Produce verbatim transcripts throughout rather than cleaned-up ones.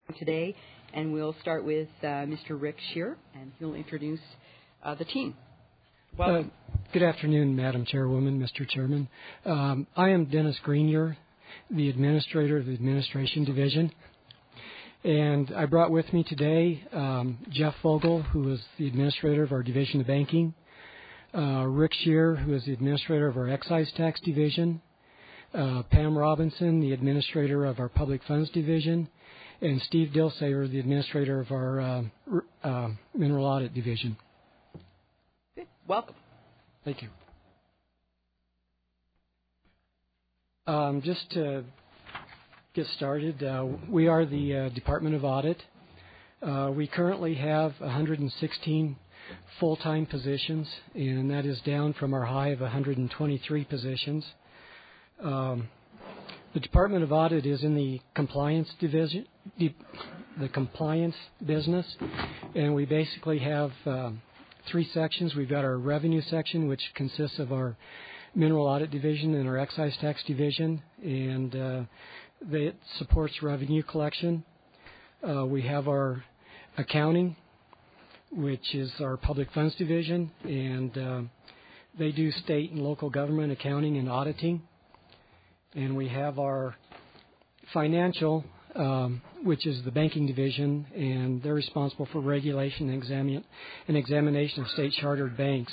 today, and we'll start with uh, Mister Rick Shear, and he'll introduce uh, the team. Welcome. Uh, good afternoon, Madam Chairwoman, Mister Chairman. Um, I am Dennis Grenier, the Administrator of the Administration Division, and I brought with me today um, Jeff Vogel, who is the Administrator of our Division of Banking, uh, Rick Shear, who is the Administrator of our Excise Tax Division, uh, Pam Robinson, the Administrator of our Public Funds Division, and Steve Dilsaver, the Administrator of our uh, uh, Mineral Audit Division. Good. Welcome. Thank you. Um, just to get started, uh, we are the uh, Department of Audit. Uh, we currently have one hundred sixteen full-time positions, and that is down from our high of one hundred twenty-three positions. Um, the Department of Audit is in the compliance division, the, the compliance business, and we basically have um, three sections. We've got our revenue section, which consists of our Mineral Audit Division and our Excise Tax Division, and uh, it supports revenue collection. Uh, we have our accounting, which is our Public Funds Division, and uh, they do state and local government accounting and auditing. And we have our financial, um, which is the Banking Division, and they're responsible for regulation and, examine, and examination of state chartered banks.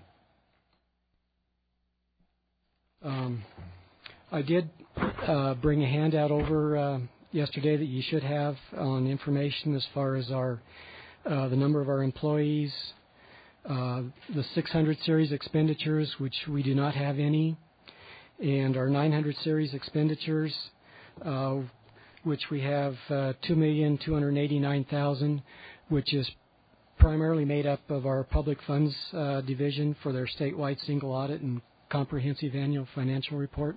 Um, I did uh, bring a handout over uh, yesterday that you should have on information as far as our uh, the number of our employees, uh, the six hundred series expenditures, which we do not have any, and our nine hundred series expenditures, uh, which we have uh, two million two hundred eighty-nine thousand dollars, which is primarily made up of our Public Funds uh, Division for their statewide single audit and comprehensive annual financial report.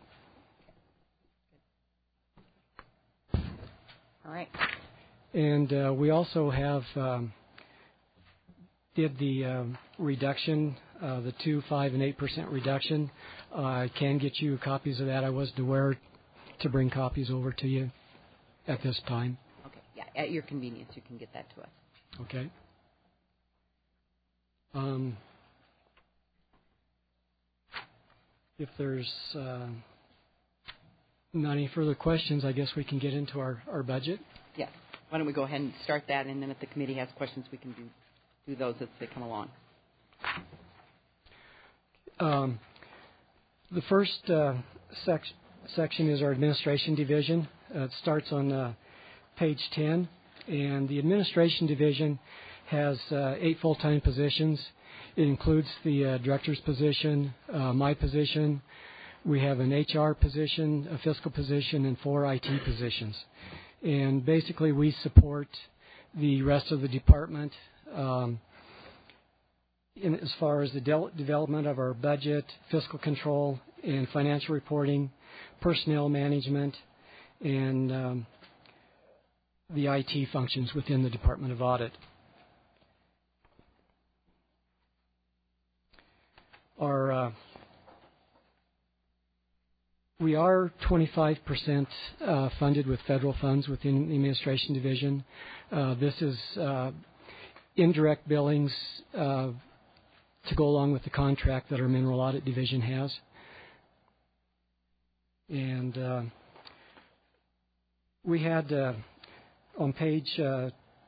All right. And uh, we also have um, did the uh, reduction, uh, the two, five, and eight percent reduction. Uh, I can get you copies of that. I wasn't aware to bring copies over to you at this time. Okay. Yeah, at your convenience, you can get that to us. Okay. Um, if there's uh, not any further questions, I guess we can get into our, our budget. Yes. Why don't we go ahead and start that, and then if the committee has questions, we can do, do those as they come along. Um, the first uh, sec- section is our Administration Division. Uh, it starts on uh, page ten, and the Administration Division has uh, eight full-time positions. It includes the uh, director's position, uh, my position. We have an H R position, a fiscal position, and four I T positions. And basically, we support the rest of the department um, in, as far as the de- development of our budget, fiscal control, and financial reporting, personnel management, and um, the I T functions within the Department of Audit. Our uh, We are twenty-five percent uh, funded with federal funds within the Administration Division. Uh, this is uh, indirect billings uh, to go along with the contract that our Mineral Audit Division has. And uh, we had uh, on page uh,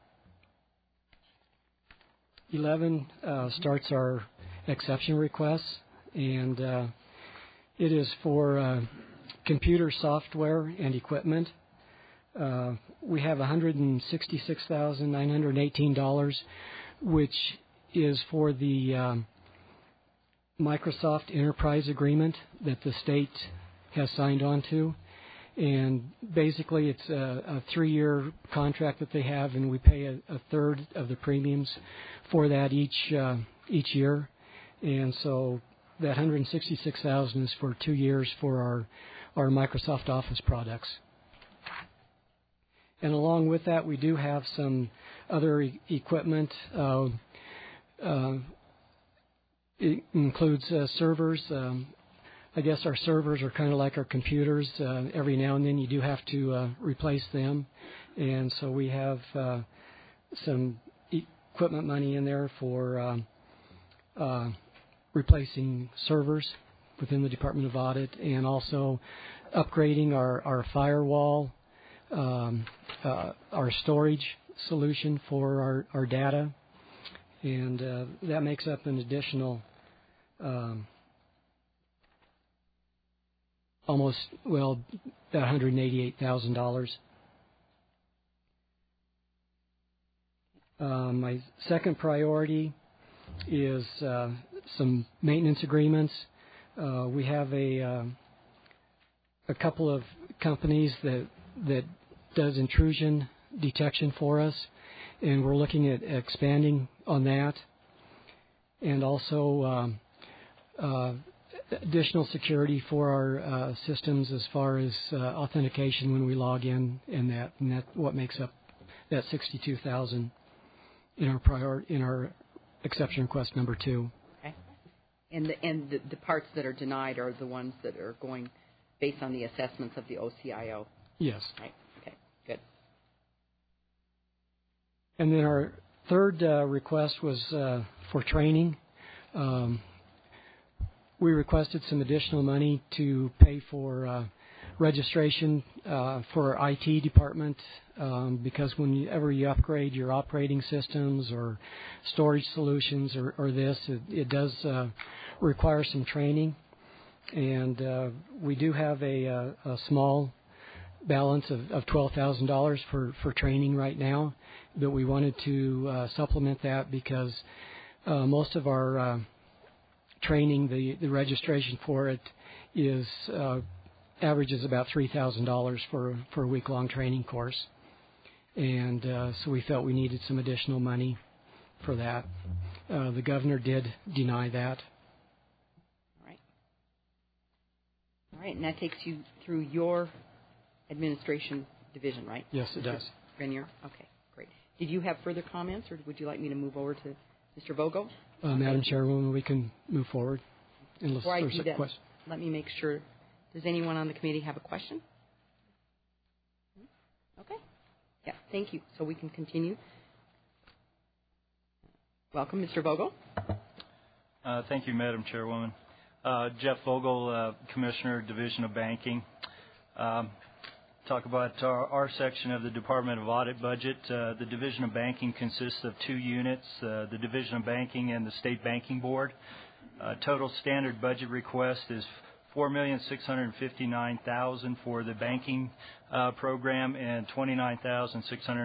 eleven uh, starts our exception requests, and uh, it is for uh, computer software and equipment. Uh, we have one hundred sixty-six thousand nine hundred eighteen dollars, which is for the um, Microsoft Enterprise Agreement that the state has signed on to. And basically it's a, a three-year contract that they have, and we pay a, a third of the premiums for that each uh, each year. And so that one hundred sixty-six thousand dollars is for two years for our, our Microsoft Office products. And along with that, we do have some other e- equipment. Uh, uh, it includes uh, servers. Um, I guess our servers are kind of like our computers. Uh, every now and then you do have to uh, replace them. and so we have uh, some equipment money in there for um, uh, replacing servers within the Department of Audit, and also upgrading our, our firewall, um, uh, our storage solution for our, our data, and uh, that makes up an additional um, almost, well, about one hundred eighty-eight thousand dollars. Uh, my second priority is uh, some maintenance agreements. Uh, we have a uh, a couple of companies that that does intrusion detection for us, and we're looking at expanding on that, and also um, uh, additional security for our uh, systems as far as uh, authentication when we log in, and that and that what makes up that sixty-two thousand in our prior in our exception request number two. Okay. And the and the, the parts that are denied are the ones that are going based on the assessments of the O C I O. Yes. Right. Okay. Good. And then our third uh, request was uh, for training. Um, we requested some additional money to pay for uh, registration uh, for our I T department, um, because whenever you upgrade your operating systems or storage solutions or, or this, it, it does uh, require some training. And uh, we do have a, a, a small balance of, of twelve thousand dollars for, for training right now, but we wanted to uh, supplement that because uh, most of our uh, training, the, the registration for it is uh, averages about three thousand dollars for, for a week-long training course. And uh, so we felt we needed some additional money for that. Uh, the governor did deny that. All right. All right, and that takes you through your administration division, right? Yes, it does. Grenier? Okay, great. Did you have further comments, or would you like me to move over to Mister Vogel? Uh, Madam Chairwoman, we can move forward. Unless Before I there's do a that, question. let me make sure. Does anyone on the committee have a question? Okay. Yeah, thank you. So we can continue. Welcome, Mister Vogel. Uh, thank you, Madam Chairwoman. Uh, Jeff Vogel, uh, Commissioner, Division of Banking. Um, talk about our, our section of the Department of Audit budget. Uh, the Division of Banking consists of two units, uh, the Division of Banking and the State Banking Board. Uh, total standard budget request is four million six hundred fifty-nine thousand dollars for the banking uh, program and twenty-nine thousand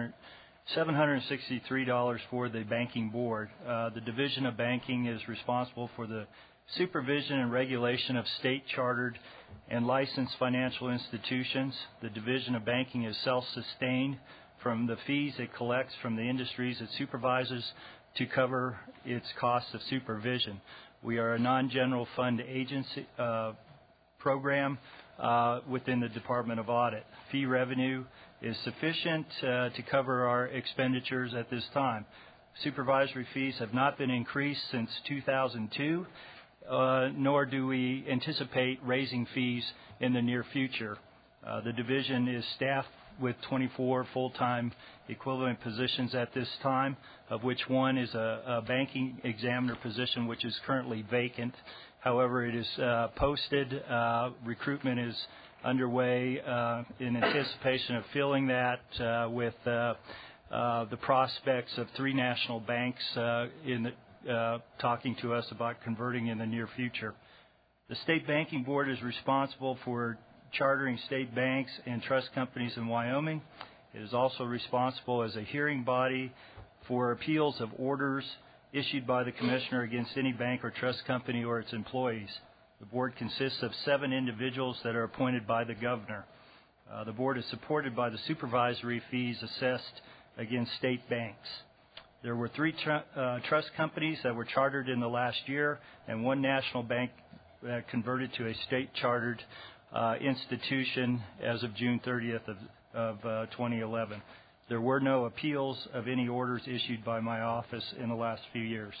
seven hundred sixty-three dollars for the banking board. Uh, the Division of Banking is responsible for the supervision and regulation of state-chartered and licensed financial institutions. The Division of Banking is self-sustained from the fees it collects from the industries it supervises to cover its costs of supervision. We are a non-general fund agency uh, program uh, within the Department of Audit. Fee revenue is sufficient uh, to cover our expenditures at this time. Supervisory fees have not been increased since two thousand two, uh, nor do we anticipate raising fees in the near future. Uh, the division is staffed with twenty-four full-time equivalent positions at this time, of which one is a, a banking examiner position, which is currently vacant. However, it is uh, posted. Uh, recruitment is underway uh, in anticipation of filling that uh, with uh, uh, the prospects of three national banks uh, in the, uh, talking to us about converting in the near future. The State Banking Board is responsible for chartering state banks and trust companies in Wyoming. It is also responsible as a hearing body for appeals of orders issued by the Commissioner against any bank or trust company or its employees. The Board consists of seven individuals that are appointed by the Governor. Uh, the Board is supported by the supervisory fees assessed against state banks. There were three tr- uh, trust companies that were chartered in the last year and one national bank that converted to a state-chartered uh, institution as of June thirtieth of, of uh, twenty eleven. There were no appeals of any orders issued by my office in the last few years.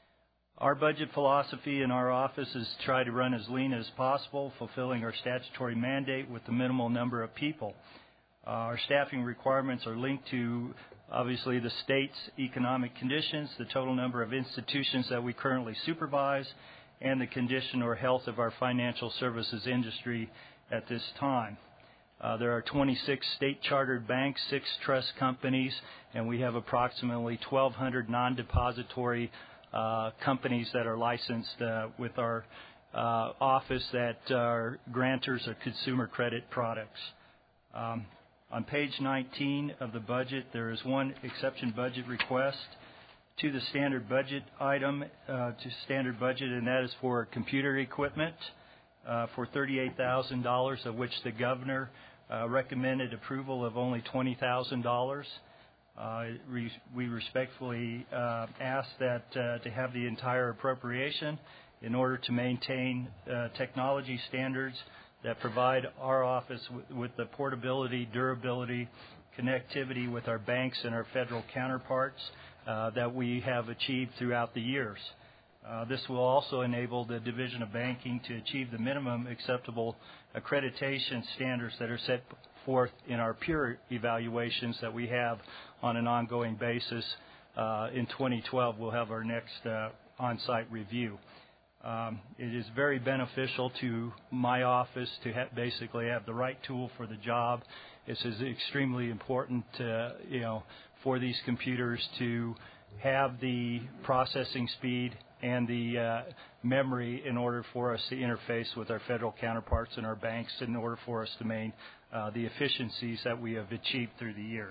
Our budget philosophy in our office is to try to run as lean as possible, fulfilling our statutory mandate with the minimal number of people. Uh, our staffing requirements are linked to, obviously, the state's economic conditions, the total number of institutions that we currently supervise, and the condition or health of our financial services industry at this time. Uh, there are twenty-six state-chartered banks, six trust companies, and we have approximately twelve hundred non-depository uh, companies that are licensed uh, with our uh, office that are grantors of consumer credit products. Um, on page nineteen of the budget, there is one exception budget request to the standard budget item, uh, to standard budget, and that is for computer equipment uh, for thirty-eight thousand dollars, of which the governor uh, recommended approval of only twenty thousand dollars. Uh, re- we respectfully uh, ask that uh, to have the entire appropriation in order to maintain uh, technology standards that provide our office w- with the portability, durability, connectivity with our banks and our federal counterparts uh, that we have achieved throughout the years. Uh, this will also enable the Division of Banking to achieve the minimum acceptable accreditation standards that are set forth in our peer evaluations that we have on an ongoing basis. Uh, in twenty twelve, we'll have our next uh, on-site review. Um, it is very beneficial to my office to ha- basically have the right tool for the job. This is extremely important, uh, you know, for these computers to have the processing speed and the uh, memory in order for us to interface with our federal counterparts and our banks in order for us to maintain uh, the efficiencies that we have achieved through the years.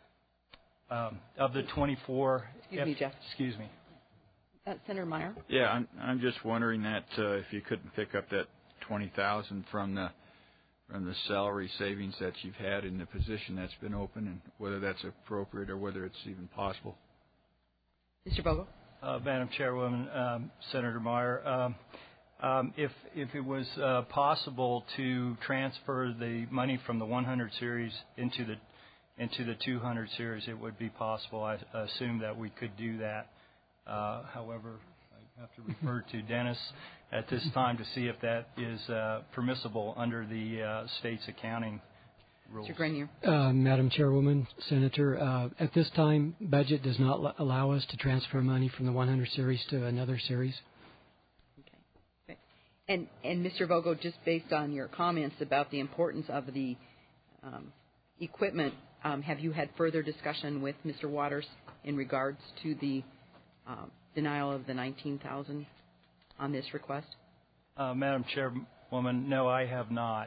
Um, of the twenty-four... Excuse F- me, Jeff. Excuse me. Uh, Senator Meyer? Yeah, I'm, I'm just wondering that uh, if you couldn't pick up that twenty thousand from the from the salary savings that you've had in the position that's been open, and whether that's appropriate or whether it's even possible. Mister Vogel? Uh, Madam Chairwoman, um, Senator Meyer, um, um, if if it was uh, possible to transfer the money from the one hundred series into the into the two hundred series, it would be possible. I assume that we could do that. Uh, however, I have to refer to Dennis at this time to see if that is uh, permissible under the uh, state's accounting rules. Mister Grenier? Uh, Madam Chairwoman, Senator, uh, at this time, budget does not l- allow us to transfer money from the one hundred series to another series. Okay. Okay. And, and Mister Vogel, just based on your comments about the importance of the um, equipment, um, have you had further discussion with Mister Waters in regards to the um, denial of the nineteen thousand dollars on this request? Uh, Madam Chairwoman, no, I have not.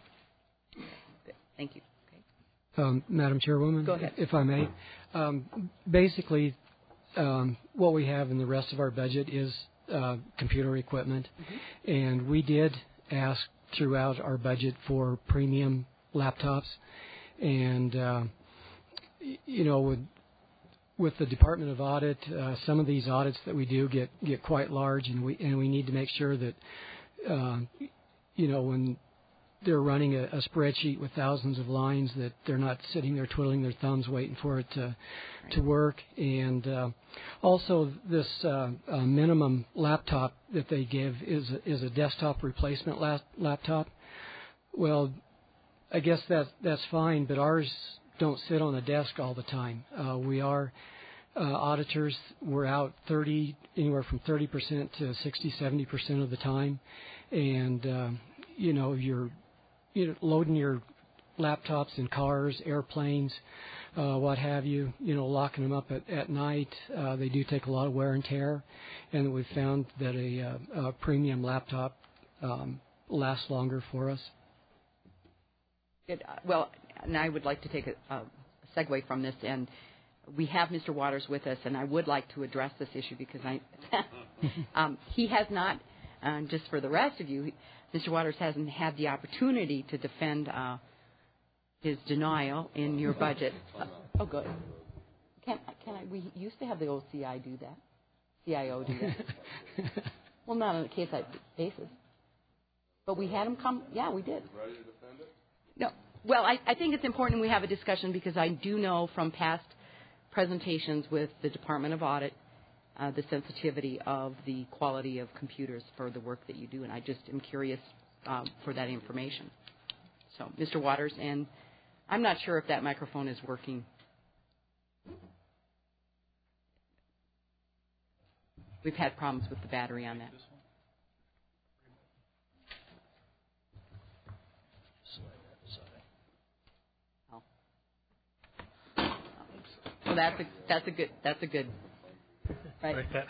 Thank you. Okay. Um, Madam Chairwoman, Go ahead. if I may, um, basically, um, what we have in the rest of our budget is uh, computer equipment, mm-hmm. and we did ask throughout our budget for premium laptops, and uh, you know, with with the Department of Audit, uh, some of these audits that we do get get quite large, and we and we need to make sure that uh, you know, when they're running a, a spreadsheet with thousands of lines, that they're not sitting there twiddling their thumbs waiting for it to to work. And uh, also, this uh, uh, minimum laptop that they give is is a desktop replacement lap- laptop. Well, I guess that that's fine, but ours don't sit on a desk all the time. Uh, we are uh, auditors. We're out thirty, anywhere from thirty percent to sixty, seventy percent of the time, and uh, you know, you're you know, loading your laptops in cars, airplanes, uh, what have you. You know, locking them up at, at night. Uh, they do take a lot of wear and tear, and we've found that a, uh, a premium laptop um, lasts longer for us. Good. Uh, well, and I would like to take a, a segue from this, and we have Mister Waters with us, and I would like to address this issue because I, um, he has not, uh, just for the rest of you, Mister Waters hasn't had the opportunity to defend uh, his denial in your budget. Uh, oh, good. Can, can I? We used to have the O C I do that. C I O do that. Well, not on a case basis, but we had him come. Yeah, we did. Ready to defend it? No. Well, I, I think it's important we have a discussion because I do know from past presentations with the Department of Audit uh, the sensitivity of the quality of computers for the work that you do, and I just am curious um, for that information. So, Mister Waters and I'm not sure if that microphone is working. We've had problems with the battery on that. Oh. Well, that's a that's a good that's a good. Right. Like that.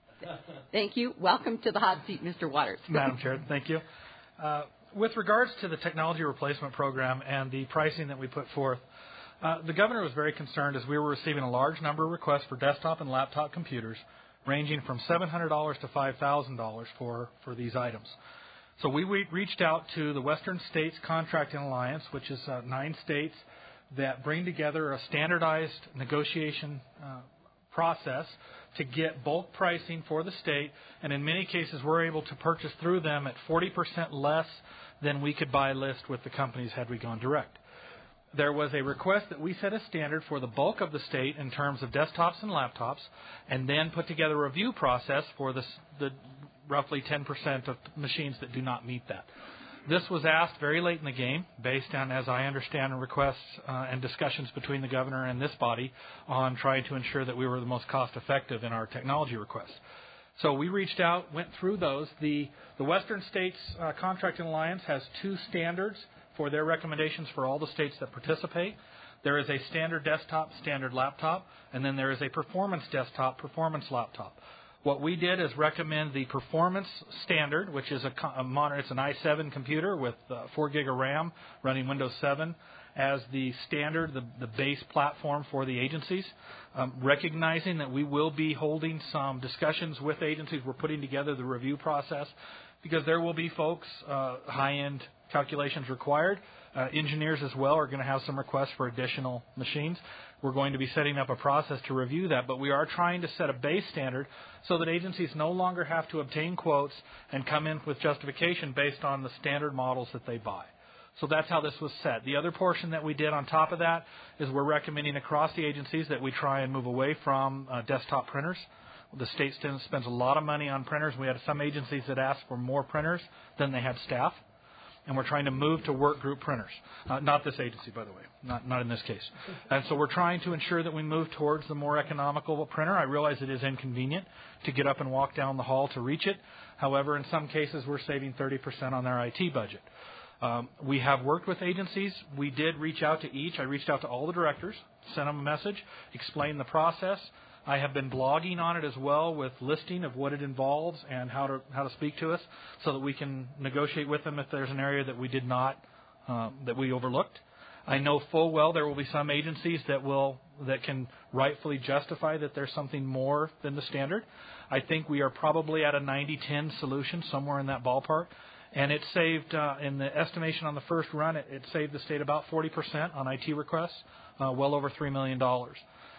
Thank you. Welcome to the hot seat, Mister Waters. Madam Chair, thank you. Uh, with regards to the technology replacement program and the pricing that we put forth, uh, the governor was very concerned as we were receiving a large number of requests for desktop and laptop computers, ranging from seven hundred dollars to five thousand dollars for, for these items. So we re- reached out to the Western States Contracting Alliance, which is uh, nine states that bring together a standardized negotiation uh, process to get bulk pricing for the state, and in many cases we're able to purchase through them at forty percent less than we could buy list with the companies had we gone direct. There was a request that we set a standard for the bulk of the state in terms of desktops and laptops, and then put together a review process for the, the roughly ten percent of machines that do not meet that. This was asked very late in the game, based on, as I understand, requests uh, and discussions between the governor and this body on trying to ensure that we were the most cost-effective in our technology requests. So we reached out, went through those. The, the Western States uh, Contracting Alliance has two standards for their recommendations for all the states that participate. There is a standard desktop, standard laptop, and then there is a performance desktop, performance laptop. What we did is recommend the performance standard, which is a, a monitor. It's an i seven computer with uh, four gig of RAM running Windows seven as the standard, the, the base platform for the agencies. Um, recognizing that we will be holding some discussions with agencies, we're putting together the review process because there will be folks, uh, high-end calculations required. Uh, engineers as well are going to have some requests for additional machines. We're going to be setting up a process to review that, but we are trying to set a base standard so that agencies no longer have to obtain quotes and come in with justification based on the standard models that they buy. So that's how this was set. The other portion that we did on top of that is we're recommending across the agencies that we try and move away from uh, desktop printers. The state spends a lot of money on printers. We had some agencies that asked for more printers than they had staff. And we're trying to move to work group printers. Uh, not this agency, by the way, not not in this case. And so we're trying to ensure that we move towards the more economical printer. I realize it is inconvenient to get up and walk down the hall to reach it. However, in some cases, we're saving thirty percent on their I T budget. Um, we have worked with agencies. We did reach out to each. I reached out to all the directors, sent them a message, explained the process. I have been blogging on it as well with listing of what it involves and how to how to speak to us so that we can negotiate with them if there's an area that we did not, uh, that we overlooked. I know full well there will be some agencies that will that can rightfully justify that there's something more than the standard. I think we are probably at a ninety ten solution, somewhere in that ballpark. And it saved, uh, in the estimation on the first run, it, it saved the state about forty percent on I T requests, uh, well over three million dollars.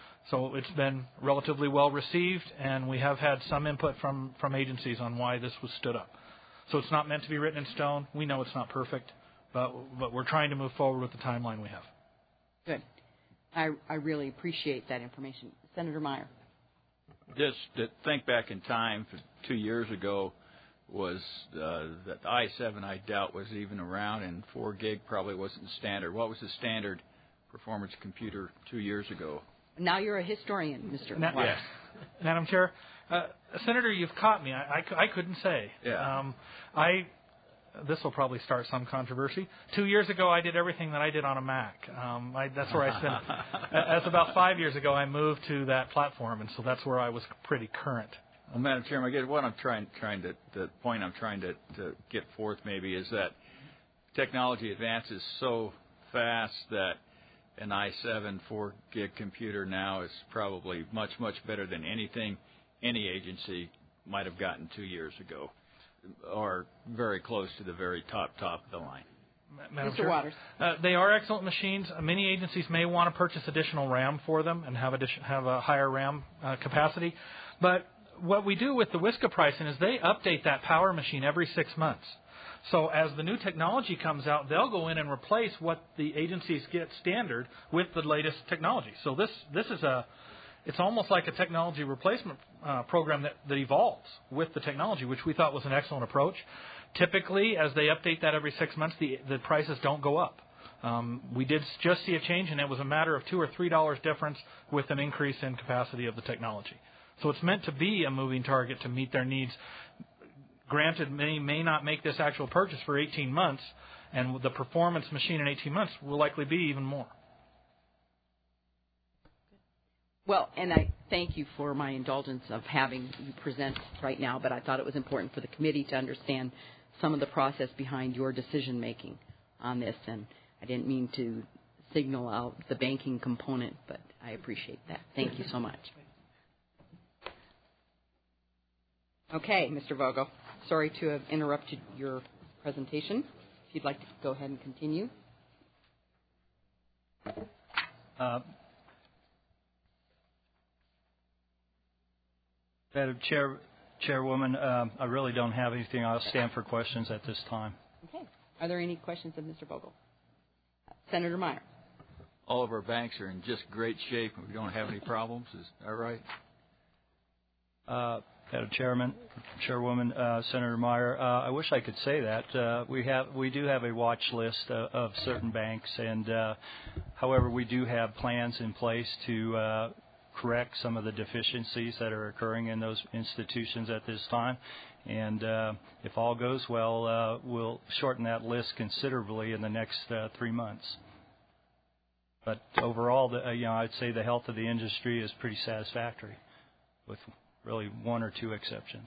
So it's been relatively well received, and we have had some input from, from agencies on why this was stood up. So it's not meant to be written in stone. We know it's not perfect, but, but we're trying to move forward with the timeline we have. Good. I, I really appreciate that information. Senator Meyer. Just to think back in time, for two years ago, was uh, that i seven I doubt was even around, and four gig probably wasn't standard. What was the standard performance computer two years ago? Now you're a historian, Mister Ma- Waters. Yes. Madam Chair, uh, Senator, you've caught me. I, I, I couldn't say. Yeah. Um, I. This will probably start some controversy. Two years ago, I did everything that I did on a Mac. Um, I, that's where I spent. As about five years ago, I moved to that platform, and so that's where I was pretty current. Well, Madam Chairman, I guess what I'm trying, trying to, the point I'm trying to, to get forth maybe is that technology advances so fast that an i seven four gig computer now is probably much, much better than anything any agency might have gotten two years ago, or very close to the very top, top of the line. Madam Mister Chair, Waters. Uh, they are excellent machines. Uh, many agencies may want to purchase additional RAM for them and have, addition, have a higher RAM uh, capacity. But what we do with the WSCA pricing is they update that power machine every six months. So as the new technology comes out, they'll go in and replace what the agencies get standard with the latest technology. So this this is a, it's almost like a technology replacement uh, program that, that evolves with the technology, which we thought was an excellent approach. Typically, as they update that every six months, the, the prices don't go up. Um, we did just see a change, and it was a matter of two or three dollars difference with an increase in capacity of the technology. So it's meant to be a moving target to meet their needs. Granted, many may not make this actual purchase for eighteen months, and the performance machine in eighteen months will likely be even more. Well, and I thank you for my indulgence of having you present right now, but I thought it was important for the committee to understand some of the process behind your decision making on this, and I didn't mean to signal out the banking component, but I appreciate that. Thank you so much. Okay, Mister Vogel, sorry to have interrupted your presentation. If you'd like to go ahead and continue. Uh, Madam Chair, Chairwoman, um, I really don't have anything. I'll stand for questions at this time. Okay. Are there any questions of Mister Vogel? Uh, Senator Meyer. All of our banks are in just great shape, and we don't have any problems. Is that right? Uh, Madam Chairman, Chairwoman, uh, Senator Meyer, uh, I wish I could say that. Uh, we have, we do have a watch list uh, of certain banks, and uh, however, we do have plans in place to uh, correct some of the deficiencies that are occurring in those institutions at this time. And uh, if all goes well, uh, we'll shorten that list considerably in the next uh, three months. But overall, the, uh, you know, I'd say the health of the industry is pretty satisfactory, with really one or two exceptions.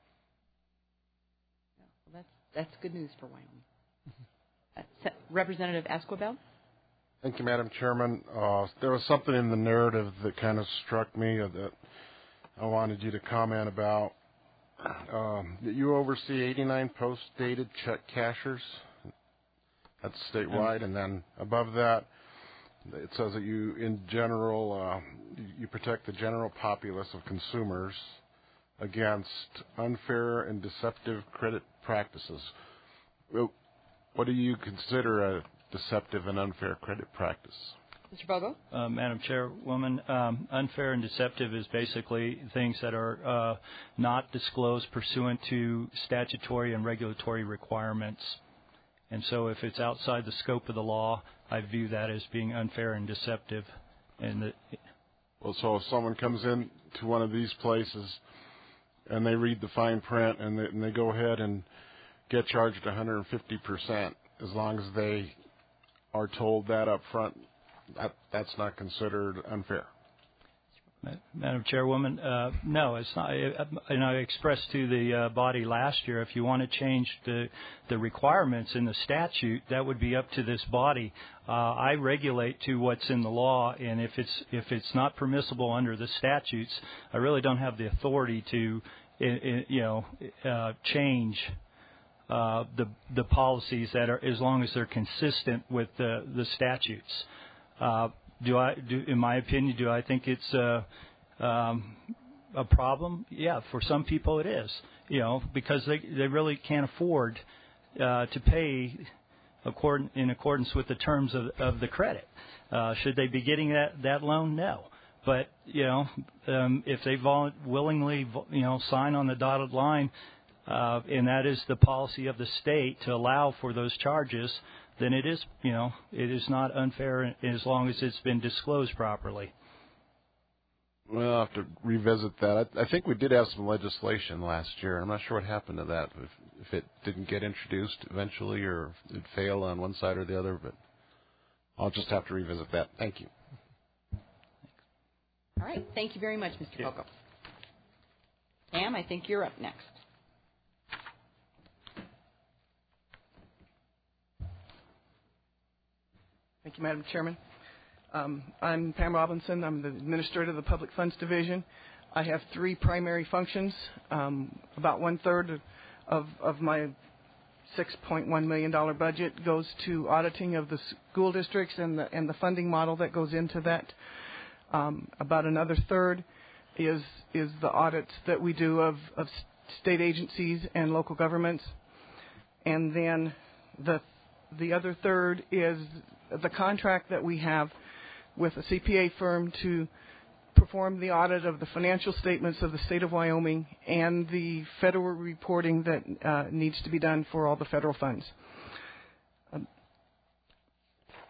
Well, that's that's good news for Wyoming. Uh, Representative Esquivel. Thank you, Madam Chairman. Uh, there was something in the narrative that kind of struck me uh, that I wanted you to comment about. Um, that you oversee eighty-nine post-dated check cashers. That's statewide, and then above that, it says that you, in general, uh, you protect the general populace of consumers against unfair and deceptive credit practices. Well, what do you consider a deceptive and unfair credit practice? Mister Vogel? Uh, Madam Chairwoman, um, unfair and deceptive is basically things that are uh, not disclosed pursuant to statutory and regulatory requirements. And so if it's outside the scope of the law, I view that as being unfair and deceptive. And the, well, so if someone comes in to one of these places and they read the fine print and they, and they go ahead and get charged one hundred fifty percent, as long as they are told that up front, that, that's not considered unfair. Madam Chairwoman, uh, no, it's not. And I expressed to the uh, body last year, if you want to change the the requirements in the statute, that would be up to this body. Uh, I regulate to what's in the law, and if it's if it's not permissible under the statutes, I really don't have the authority to, you know, uh, change uh, the the policies that are, as long as they're consistent with the the statutes. Uh, Do I, do, in my opinion, do I think it's a, um, a problem? Yeah, for some people it is. You know, because they they really can't afford uh, to pay accord, in accordance with the terms of, of the credit. Uh, should they be getting that, that loan? No. But you know, um, if they vol- willingly, you know, sign on the dotted line, uh, and that is the policy of the state to allow for those charges, then it is, you know, it is not unfair as long as it's been disclosed properly. We'll have to revisit that. I, I think we did have some legislation last year. I'm not sure what happened to that, if, if it didn't get introduced eventually or if it failed on one side or the other, but I'll just have to revisit that. Thank you. All right. Thank you very much, Mister Vogel. Pam, I think you're up next. Thank you, Madam Chairman. Um, I'm Pam Robinson. I'm the Administrator of the Public Funds Division. I have three primary functions. Um, about one-third of, of my six point one million dollars budget goes to auditing of the school districts and the, and the funding model that goes into that. Um, about another third is, is the audits that we do of, of state agencies and local governments. And then the, the other third is the contract that we have with a C P A firm to perform the audit of the financial statements of the state of Wyoming and the federal reporting that uh, needs to be done for all the federal funds. Um,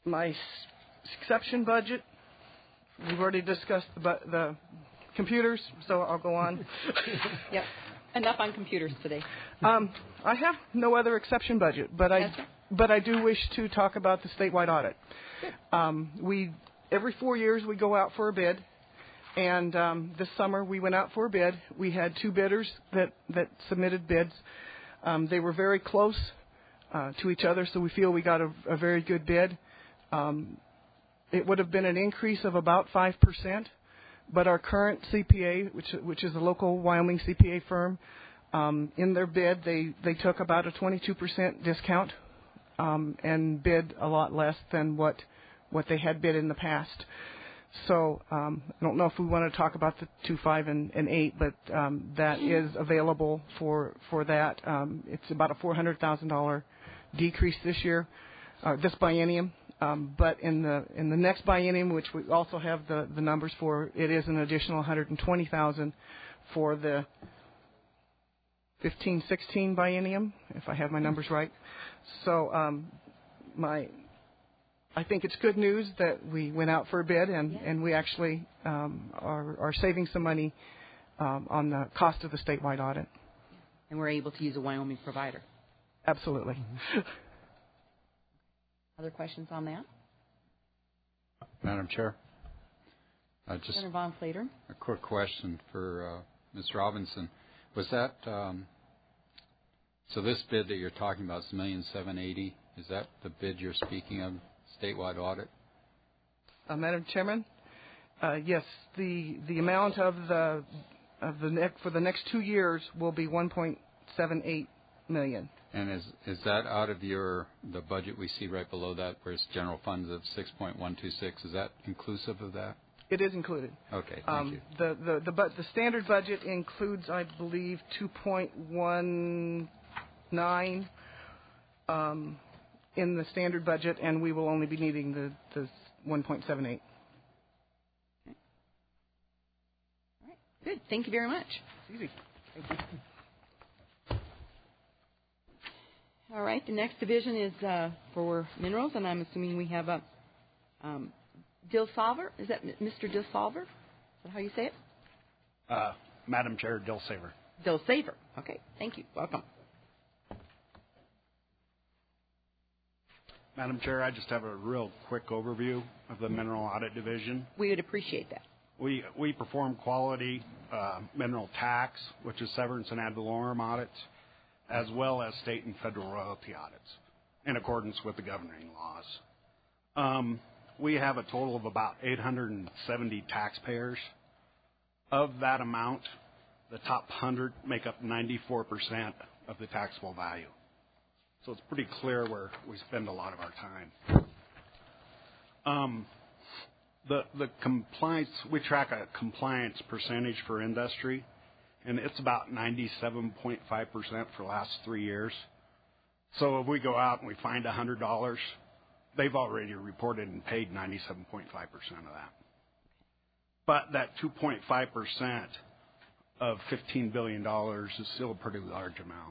my s- exception budget, we've already discussed the, bu- the computers, so I'll go on. Yep. Enough on computers today. Um, I have no other exception budget, but I That's right. but I do wish to talk about the statewide audit. Um, we every four years we go out for a bid, and um, this summer we went out for a bid. We had two bidders that that submitted bids. Um, they were very close uh, to each other, so we feel we got a, a very good bid. Um, it would have been an increase of about five percent. But our current C P A, which which is a local Wyoming C P A firm, um, in their bid they, they took about a twenty-two percent discount um, and bid a lot less than what what they had bid in the past. So um, I don't know if we want to talk about the two, five, and, and eight, but um, that is available for for that. Um, it's about a four hundred thousand dollar decrease this year, uh, this biennium. Um, but in the in the next biennium, which we also have the, the numbers for, it is an additional one hundred twenty thousand dollars for the fifteen sixteen biennium, if I have my numbers right. So um, my I think it's good news that we went out for a bid and, Yeah. and we actually um, are, are saving some money um, on the cost of the statewide audit. And we're able to use a Wyoming provider. Absolutely. Mm-hmm. Other questions on that? Madam Chair, uh, just Senator Von Plater. a quick question for uh, Miz Robinson. Was that um, so? This bid that you're talking about is million seven eighty. Is that the bid you're speaking of, statewide audit? Uh, Madam Chairman, uh, yes, the the amount of the of the ne- for the next two years will be one point seven eight million. And is is that out of your the budget we see right below that, where it's general funds of six point one two six? Is that inclusive of that? It is included. Okay, thank Um, you. the the the, but the standard budget includes, I believe, two point one nine um, in the standard budget, and we will only be needing the the one point seven eight. All right. Good. Thank you very much. It's easy. Thank you. All right. The next division is uh, for minerals, and I'm assuming we have a um, Dill Salver. Is that Mister Dill Salver? Is that how you say it? Uh, Madam Chair, Dill Saver. Dill Saver. Okay. Thank you. Welcome. Madam Chair, I just have a real quick overview of the Mineral Audit Division. We would appreciate that. We we perform quality uh, mineral tax, which is severance and ad valorem audits, as well as state and federal royalty audits, in accordance with the governing laws. Um, we have a total of about eight hundred seventy taxpayers. Of that amount, the top one hundred make up ninety-four percent of the taxable value. So it's pretty clear where we spend a lot of our time. Um, the the compliance, we track a compliance percentage for industry, and it's about ninety-seven point five percent for the last three years. So if we go out and we find one hundred dollars, they've already reported and paid ninety-seven point five percent of that. But that two point five percent of fifteen billion dollars is still a pretty large amount.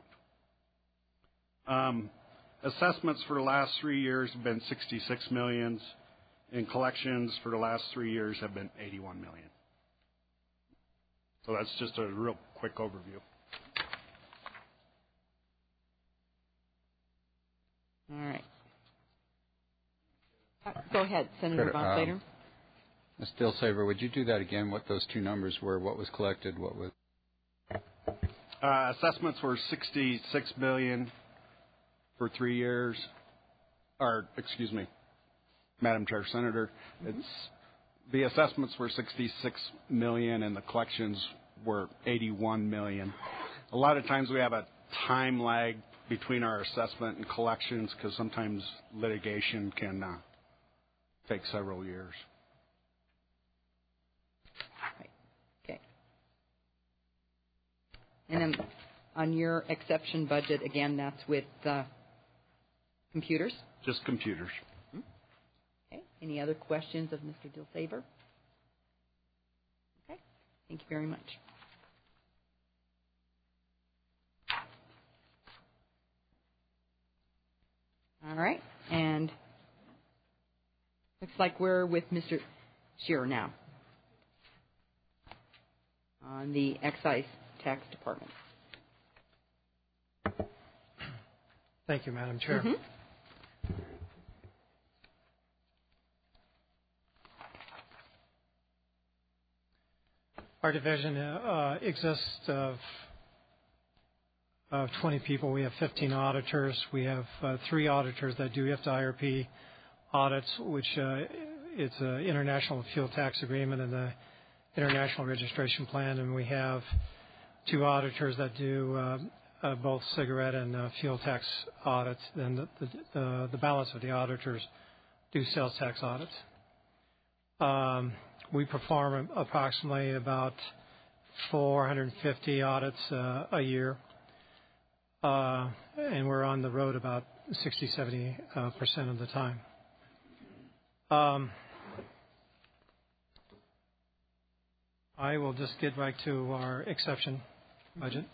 Um, assessments for the last three years have been sixty-six million, and collections for the last three years have been eighty-one million. So that's just a real quick overview. All right. Uh, go ahead, Senator Could, Von um, Plater. Miz Dillsaver, would you do that again? What those two numbers were? What was collected? What was? Uh, assessments were sixty-six billion for three years. Or excuse me, Madam Chair, Senator, mm-hmm. it's the assessments were sixty-six million and the collections were eighty-one million. A lot of times we have a time lag between our assessment and collections because sometimes litigation can uh, take several years. Right. Okay. And then on your exception budget, again, that's with uh, computers? Just computers. Okay. Any other questions of Mister Dillsaver? Okay. Thank you very much. All right. And Looks like we're with Mister Shearer now on the Excise Tax Department. Thank you, Madam Chair. Mm-hmm. Our division uh, exists of, of twenty people. We have fifteen auditors. We have uh, three auditors that do I F T A I R P audits, which uh, it's an international fuel tax agreement and the international registration plan. And we have two auditors that do uh, uh, both cigarette and uh, fuel tax audits. Then the, the, the, the balance of the auditors do sales tax audits. Um, We perform approximately about four hundred fifty audits uh, a year, uh, and we're on the road about sixty, seventy uh, percent of the time. Um, I will just get right to our exception budget.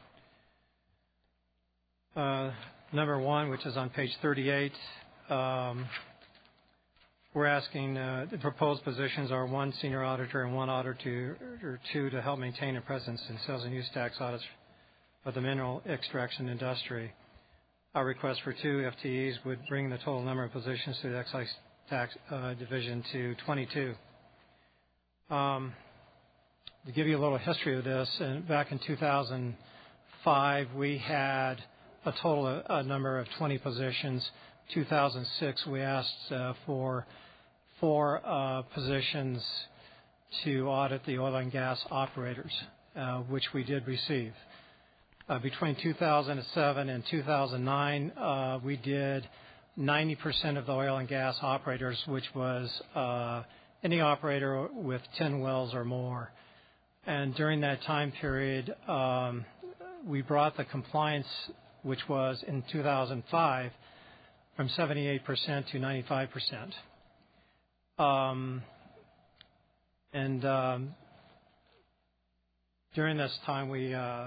Uh, number one, which is on page thirty-eight. Um, We're asking uh, the proposed positions are one senior auditor and one auditor or two to help maintain a presence in sales and use tax audits for the mineral extraction industry. Our request for two F T Es would bring the total number of positions to the excise tax uh, division to twenty-two. Um, to give you a little history of this, and back in two thousand five, we had a total of, a number of twenty positions. two thousand six, we asked uh, for four uh, positions to audit the oil and gas operators, uh, which we did receive. Uh, between two thousand seven and two thousand nine, uh, we did ninety percent of the oil and gas operators, which was uh, any operator with ten wells or more. And during that time period, um, we brought the compliance, which was in two thousand five, from seventy-eight percent to ninety-five percent. Um, and um, during this time, we uh,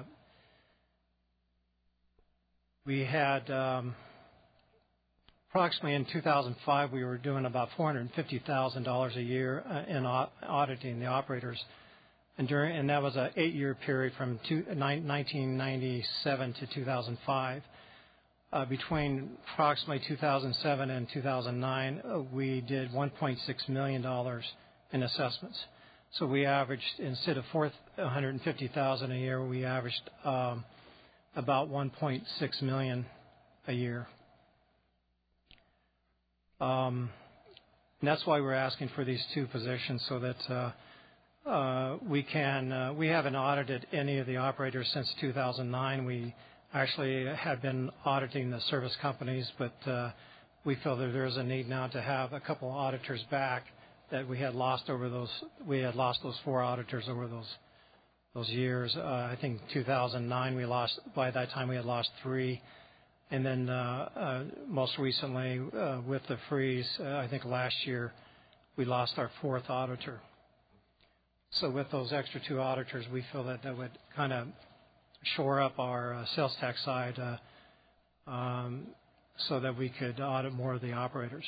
we had um, approximately in two thousand five, we were doing about four hundred fifty thousand dollars a year in auditing the operators, and during and that was an eight-year period from two, nineteen ninety-seven to two thousand five. Uh, between approximately two thousand seven and two thousand nine, uh, we did one point six million dollars in assessments. So we averaged, instead of four hundred fifty thousand dollars a year, we averaged um, about one point six million dollars a year. Um, and that's why we're asking for these two positions, so that uh, uh, we can, uh, we haven't audited any of the operators since two thousand nine. We actually had been auditing the service companies, but uh, we feel that there's a need now to have a couple of auditors back that we had lost over those. We had lost those four auditors over those those years. Uh, I think two thousand nine we lost. By that time we had lost three, and then uh, uh, most recently uh, with the freeze, uh, I think last year we lost our fourth auditor. So with those extra two auditors, we feel that that would kind of shore up our uh, sales tax side uh, um, so that we could audit more of the operators.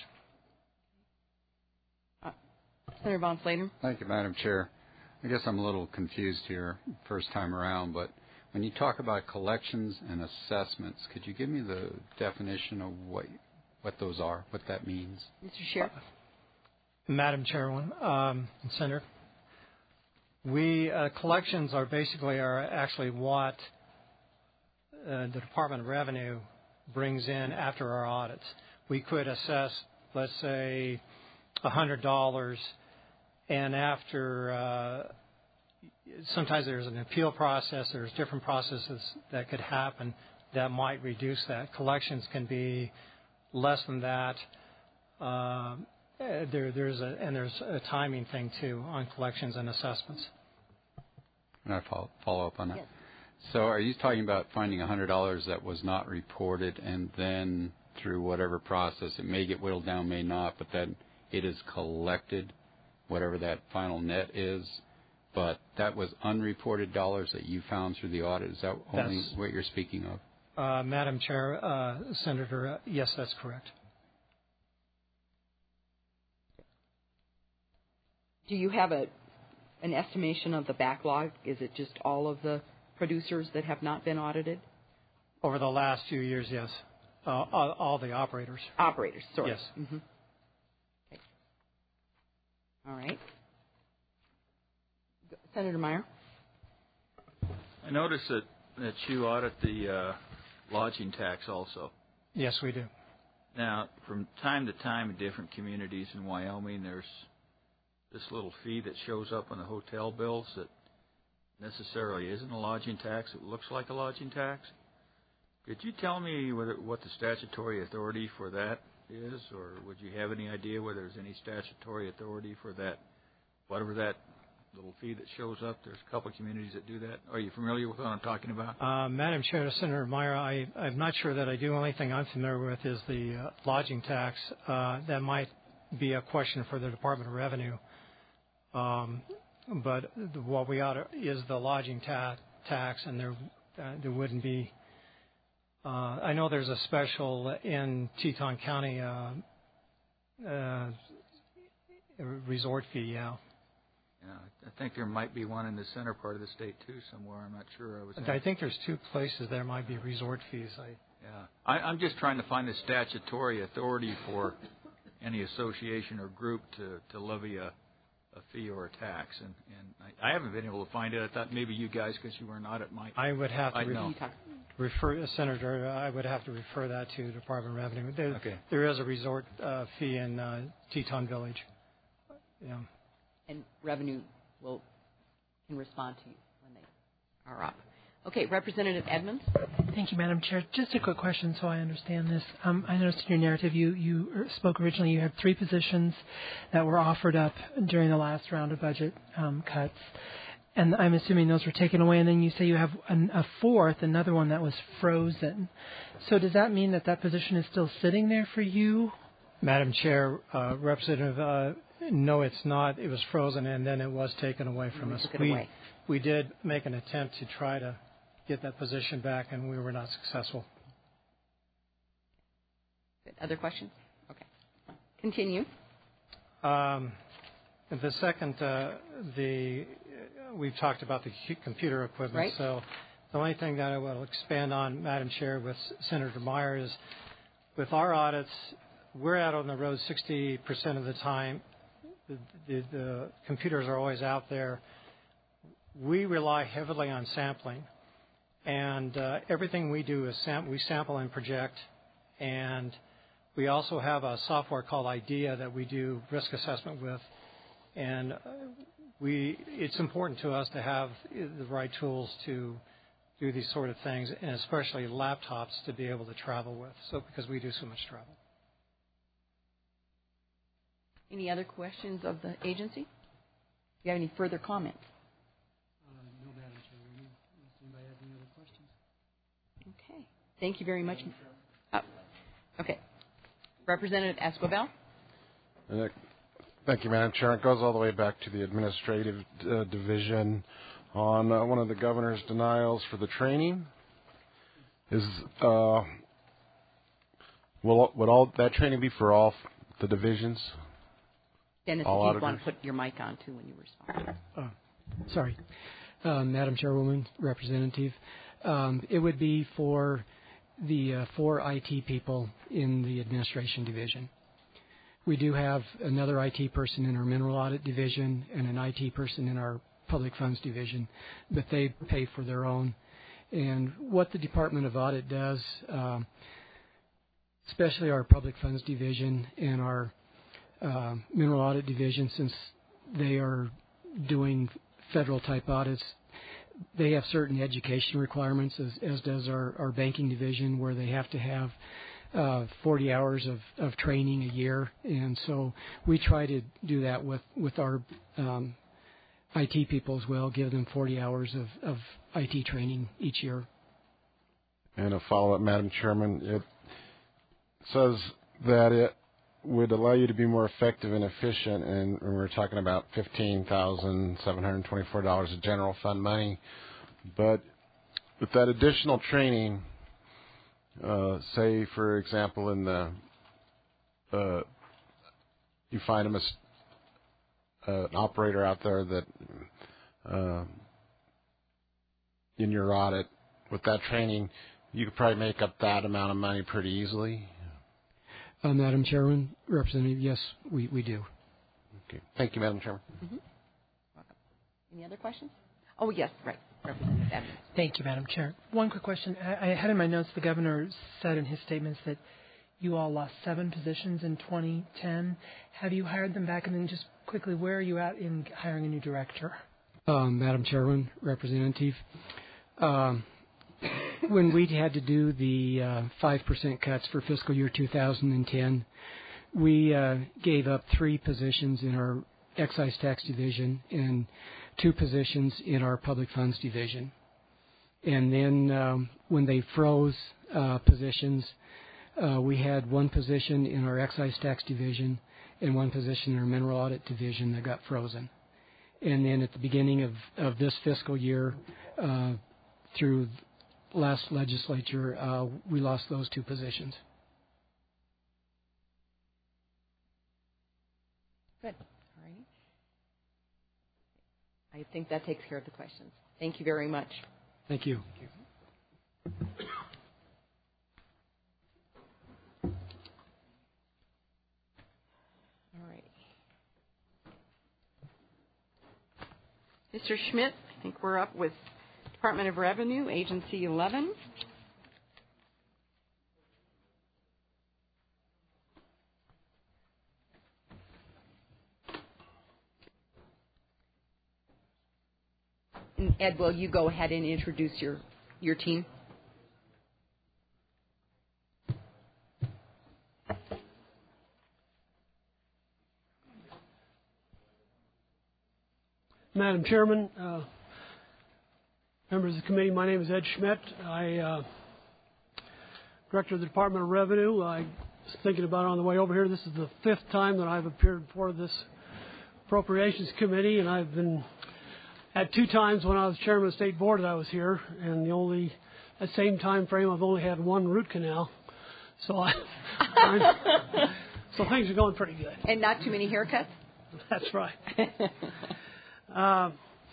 Uh, Senator Von Slater. Thank you, Madam Chair. I guess I'm a little confused here first time around, but when you talk about collections and assessments, could you give me the definition of what what those are, what that means? Mister Sheriff. Uh, Madam Chairwoman, um, Senator. We uh, collections are basically are actually what uh, the Department of Revenue brings in after our audits. We could assess, let's say, a hundred dollars, and after uh, sometimes there's an appeal process. There's different processes that could happen that might reduce that. Collections can be less than that. Uh, there, there's a and there's a timing thing too on collections and assessments. Can I follow, follow up on that? Yes. So are you talking about finding one hundred dollars that was not reported, and then through whatever process, it may get whittled down, may not, but then it is collected, whatever that final net is, but that was unreported dollars that you found through the audit? Is that only That's, what you're speaking of? Uh, Madam Chair, uh, Senator, uh, yes, that's correct. Do you have a an estimation of the backlog? Is it just all of the producers that have not been audited? Over the last few years, yes. Uh, all, all the operators. Operators, sorry. Yes. Mm-hmm. Okay. All right. Senator Meyer? I noticed that, that you audit the uh, lodging tax also. Yes, we do. Now, from time to time in different communities in Wyoming, there's this little fee that shows up on the hotel bills that necessarily isn't a lodging tax. It looks like a lodging tax. Could you tell me whether, what the statutory authority for that is, or would you have any idea whether there's any statutory authority for that, whatever that little fee that shows up? There's a couple of communities that do that. Are you familiar with what I'm talking about? Uh, Madam Chair, Senator Meyer, I, I'm not sure that I do. The only thing I'm familiar with is the uh, lodging tax. Uh, that might be a question for the Department of Revenue. Um, but the, what we ought to, is the lodging ta- tax, and there uh, there wouldn't be. Uh, I know there's a special in Teton County uh, uh, resort fee. Yeah. Yeah, I think there might be one in the center part of the state too, somewhere. I'm not sure. I was. I think there's two places there might be resort fees. I, yeah, I, I'm just trying to find the statutory authority for any association or group to, to levy a, a fee or a tax, and, and I, I haven't been able to find it. I thought maybe you guys, because you were not at my. I would have to I re- know. refer, Senator. I would have to refer that to the Department of Revenue. There, okay. there is a resort uh, fee in uh, Teton Village. Yeah. And Revenue will can respond to you when they are up. Okay, Representative Edmonds. Thank you, Madam Chair. Just a quick question so I understand this. Um, I noticed in your narrative you, you spoke originally, you had three positions that were offered up during the last round of budget um, cuts. And I'm assuming those were taken away. And then you say you have an, a fourth, another one that was frozen. So does that mean that that position is still sitting there for you? Madam Chair, uh, Representative, uh, no, it's not. It was frozen, and then it was taken away from us. Took it we, away. we did make an attempt to try to get that position back, and we were not successful. Good. Other questions? Okay. Continue. Um, the second, uh, the uh, we've talked about the c- computer equipment. Right. So the only thing that I will expand on, Madam Chair, with Senator Meyer is with our audits, we're out on the road sixty percent of the time. The, the, the computers are always out there. We rely heavily on sampling, and uh, everything we do is sam- we sample and project, and we also have a software called IDEA that we do risk assessment with, and uh, we it's important to us to have the right tools to do these sort of things, and especially laptops to be able to travel with, so because we do so much travel. Any other questions of the agency? Do you have any further comments? Uh, no, Madam Chair. Any, unless anybody has any other questions. Okay. Thank you very much. Oh, okay. Representative Escobar. Uh, thank you, Madam Chair. It goes all the way back to the administrative uh, division on uh, one of the governor's denials for the training. Is uh, will would all that training be for all the divisions? Dennis, all if you want auditors? to put your mic on too when you respond. Oh, sorry. Uh, Madam Chairwoman, Representative, um, it would be for the uh, four I T people in the administration division. We do have another I T person in our mineral audit division and an I T person in our public funds division, but they pay for their own. And what the Department of Audit does, uh, especially our public funds division and our uh, mineral audit division, since they are doing federal type audits, they have certain education requirements, as, as does our, our banking division, where they have to have uh, forty hours of, of training a year. And so we try to do that with, with our um, I T people as well, give them forty hours of, of I T training each year. And a follow-up, Madam Chairman, it says that it would allow you to be more effective and efficient, and we're talking about fifteen thousand seven hundred twenty-four dollars of general fund money. But with that additional training, uh, say, for example, in the uh, you find a, mis- uh, an operator out there that uh, in your audit, with that training, you could probably make up that amount of money pretty easily? Uh, Madam Chairman, Representative, yes, we, we do. Okay. Thank you, Madam Chairman. Mm-hmm. Any other questions? Oh, yes, right. Representative Evans. Thank you, Madam Chair. One quick question. I, I had in my notes the governor said in his statements that you all lost seven positions in twenty ten. Have you hired them back? And then just quickly, where are you at in hiring a new director? Um, Madam Chairman, Representative, um, when we had to do the uh, five percent cuts for fiscal year two thousand ten, we uh, gave up three positions in our excise tax division and two positions in our public funds division. And then um, when they froze uh, positions, uh, we had one position in our excise tax division and one position in our mineral audit division that got frozen. And then at the beginning of, of this fiscal year, uh, through last legislature, uh, we lost those two positions. Good. All right. I think that takes care of the questions. Thank you very much. Thank you. Thank you. All right. Mister Schmidt, I think we're up with Department of Revenue, Agency eleven. And Ed, will you go ahead and introduce your, your team? Madam Chairman, uh, members of the committee, my name is Ed Schmidt. I uh, Director of the Department of Revenue. I was thinking about it on the way over here. This is the fifth time that I've appeared before this Appropriations Committee, and I've been had two times when I was chairman of the state board that I was here, and the only at the same time frame I've only had one root canal, so I, I'm, so things are going pretty good. And not too many haircuts. That's right. uh,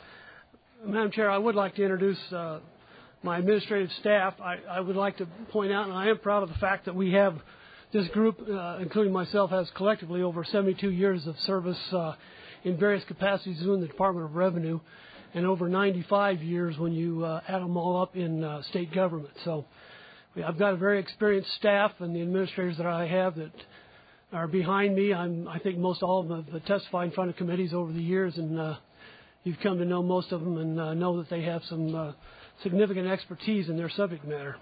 Madam Chair, I would like to introduce uh, my administrative staff. I, I would like to point out, and I am proud of the fact that we have this group, uh, including myself, has collectively over seventy-two years of service uh, in various capacities within the Department of Revenue, and over ninety-five years when you uh, add them all up in uh, state government. So I've got a very experienced staff, and the administrators that I have that are behind me, I'm, I think most all of them have testified in front of committees over the years, and uh, you've come to know most of them and uh, know that they have some uh, significant expertise in their subject matter.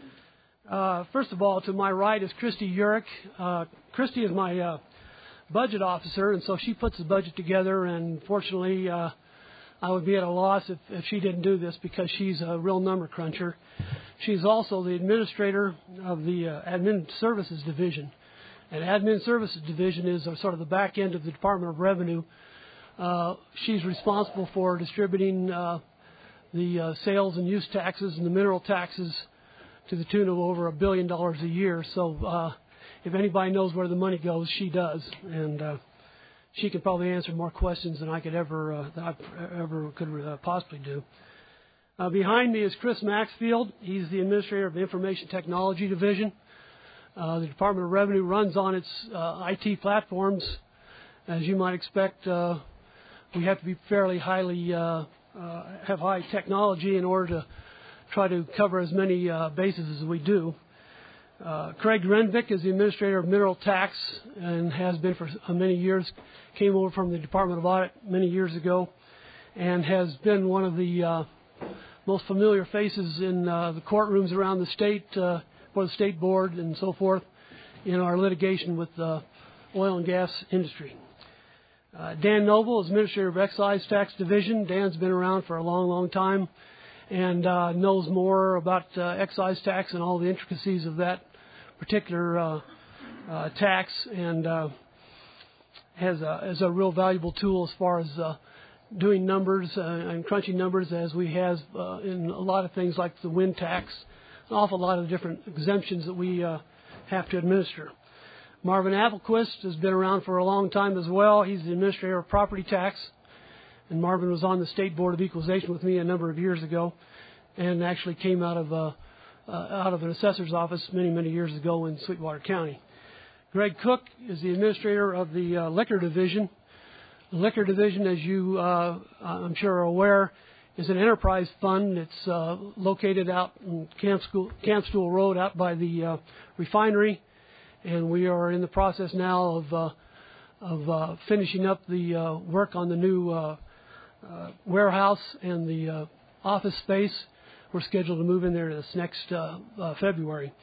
Uh, first of all, to my right is Christy Urich. Uh, Christy is my uh, budget officer, and so she puts the budget together, and fortunately uh, I would be at a loss if, if she didn't do this because she's a real number cruncher. She's also the administrator of the uh, Admin Services Division. And Admin Services Division is uh, sort of the back end of the Department of Revenue. Uh, she's responsible for distributing uh, the uh, sales and use taxes and the mineral taxes to the tune of over a billion dollars a year. So uh, if anybody knows where the money goes, she does. And uh, she could probably answer more questions than I could ever uh, that I ever could uh, possibly do. Uh, behind me is Chris Maxfield. He's the administrator of the Information Technology Division. Uh, the Department of Revenue runs on its uh, I T platforms. As you might expect, uh, we have to be fairly highly uh, uh, have high technology in order to try to cover as many uh, bases as we do. Uh, Craig Renvick is the administrator of mineral tax and has been for many years. Came over from the Department of Audit many years ago, and has been one of the uh, most familiar faces in uh, the courtrooms around the state uh, for the state board and so forth in our litigation with the oil and gas industry. Uh, Dan Noble is administrator of Excise Tax Division. Dan's been around for a long, long time and uh, knows more about uh, excise tax and all the intricacies of that particular uh, uh, tax, and uh, has a, has a real valuable tool as far as uh, doing numbers uh, and crunching numbers, as we have uh, in a lot of things like the wind tax, an awful lot of different exemptions that we uh, have to administer. Marvin Applequist has been around for a long time as well. He's the administrator of property tax, and Marvin was on the State Board of Equalization with me a number of years ago, and actually came out of uh, uh, out of an assessor's office many, many years ago in Sweetwater County. Greg Cook is the administrator of the uh, liquor division. The liquor division, as you uh, I'm sure are aware, is an enterprise fund. It's uh, located out in Camp School, Campstool Road out by the uh, refinery. And we are in the process now of uh, of uh, finishing up the uh, work on the new uh, uh, warehouse and the uh, office space. We're scheduled to move in there this next uh, uh, February.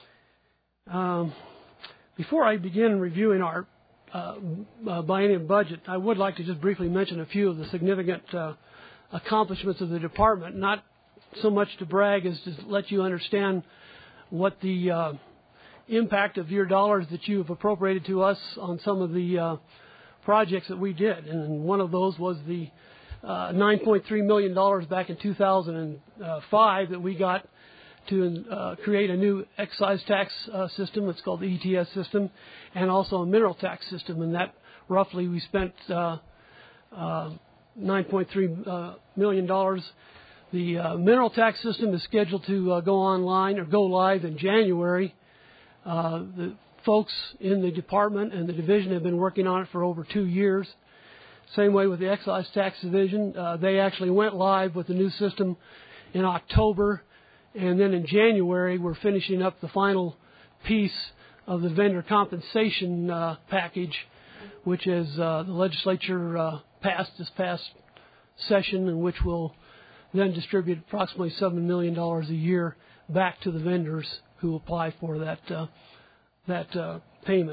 Um, before I begin reviewing our uh, uh, biennium budget, I would like to just briefly mention a few of the significant uh, accomplishments of the department. Not so much to brag as to let you understand what the uh, impact of your dollars that you have appropriated to us on some of the uh, projects that we did. And one of those was the uh, nine point three million dollars back in two thousand five that we got to uh, create a new excise tax uh, system. It's called the E T S system, and also a mineral tax system. And that roughly we spent uh, uh, nine point three million dollars. The uh, mineral tax system is scheduled to uh, go online or go live in January. Uh, the folks in the department and the division have been working on it for over two years. Same way with the excise tax division. Uh, they actually went live with the new system in October, and then in January we're finishing up the final piece of the vendor compensation uh, package, which is uh, the legislature uh, passed this past session, and which will then distribute approximately seven million dollars a year back to the vendors who apply for that uh, that uh, payment.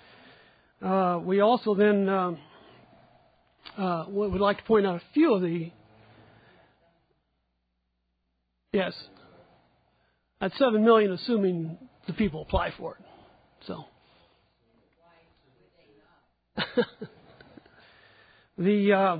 Uh, we also then um, uh, would like to point out a few of the yes, at seven million, assuming the people apply for it. So the uh,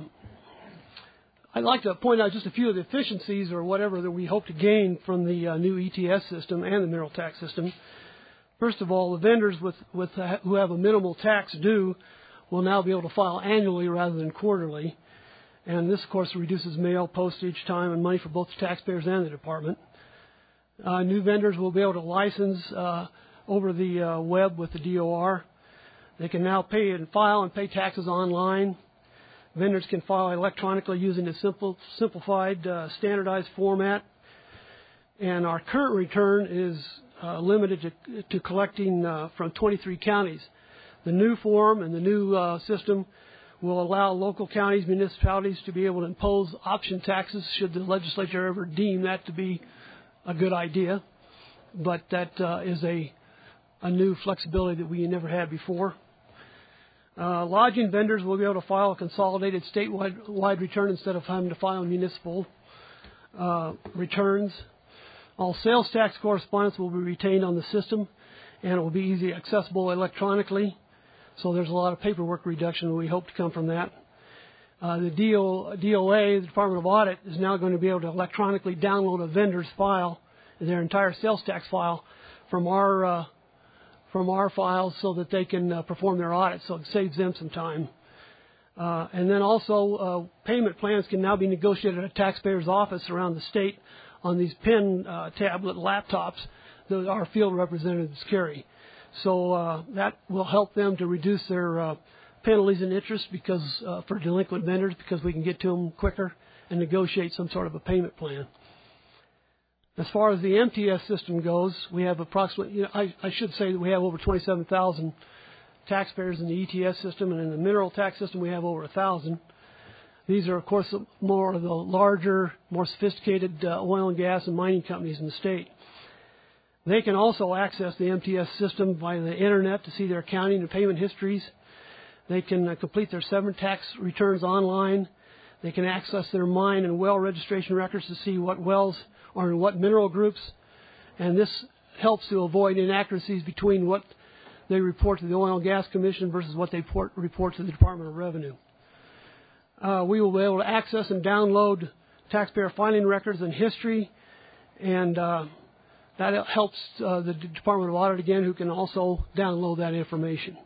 I'd like to point out just a few of the efficiencies or whatever that we hope to gain from the uh, new E T S system and the mineral tax system. First of all, the vendors with, with uh, who have a minimal tax due will now be able to file annually rather than quarterly. And this, of course, reduces mail, postage, time, and money for both the taxpayers and the department. Uh, new vendors will be able to license uh, over the uh, web with the D O R. They can now pay and file and pay taxes online. Vendors can file electronically using a simple, simplified, uh, standardized format. And our current return is uh, limited to, to collecting uh, from twenty-three counties. The new form and the new uh, system will allow local counties, municipalities to be able to impose option taxes should the legislature ever deem that to be a good idea. But that uh, is a, a new flexibility that we never had before. Uh, lodging vendors will be able to file a consolidated statewide wide return instead of having to file municipal uh, returns. All sales tax correspondence will be retained on the system, and it will be easily accessible electronically. So there's a lot of paperwork reduction that we hope to come from that. Uh, the D O, D O A, the Department of Audit, is now going to be able to electronically download a vendor's file, their entire sales tax file, from our uh, from our files so that they can uh, perform their audit, so it saves them some time. Uh, and then also, uh, payment plans can now be negotiated at a taxpayer's office around the state on these pen uh, tablet laptops that our field representatives carry. So uh, that will help them to reduce their uh, penalties and interest because uh, for delinquent vendors, because we can get to them quicker and negotiate some sort of a payment plan. As far as the M T S system goes, we have approximately, you know, I, I should say that we have over twenty-seven thousand taxpayers in the E T S system, and in the mineral tax system we have over one thousand. These are, of course, more of the larger, more sophisticated uh, oil and gas and mining companies in the state. They can also access the M T S system via the Internet to see their accounting and payment histories. They can uh, complete their seven tax returns online. They can access their mine and well registration records to see what wells are in what mineral groups. And this helps to avoid inaccuracies between what they report to the Oil and Gas Commission versus what they report, report to the Department of Revenue. Uh, we will be able to access and download taxpayer filing records and history, and uh, that helps uh, the Department of Audit, again, who can also download that information.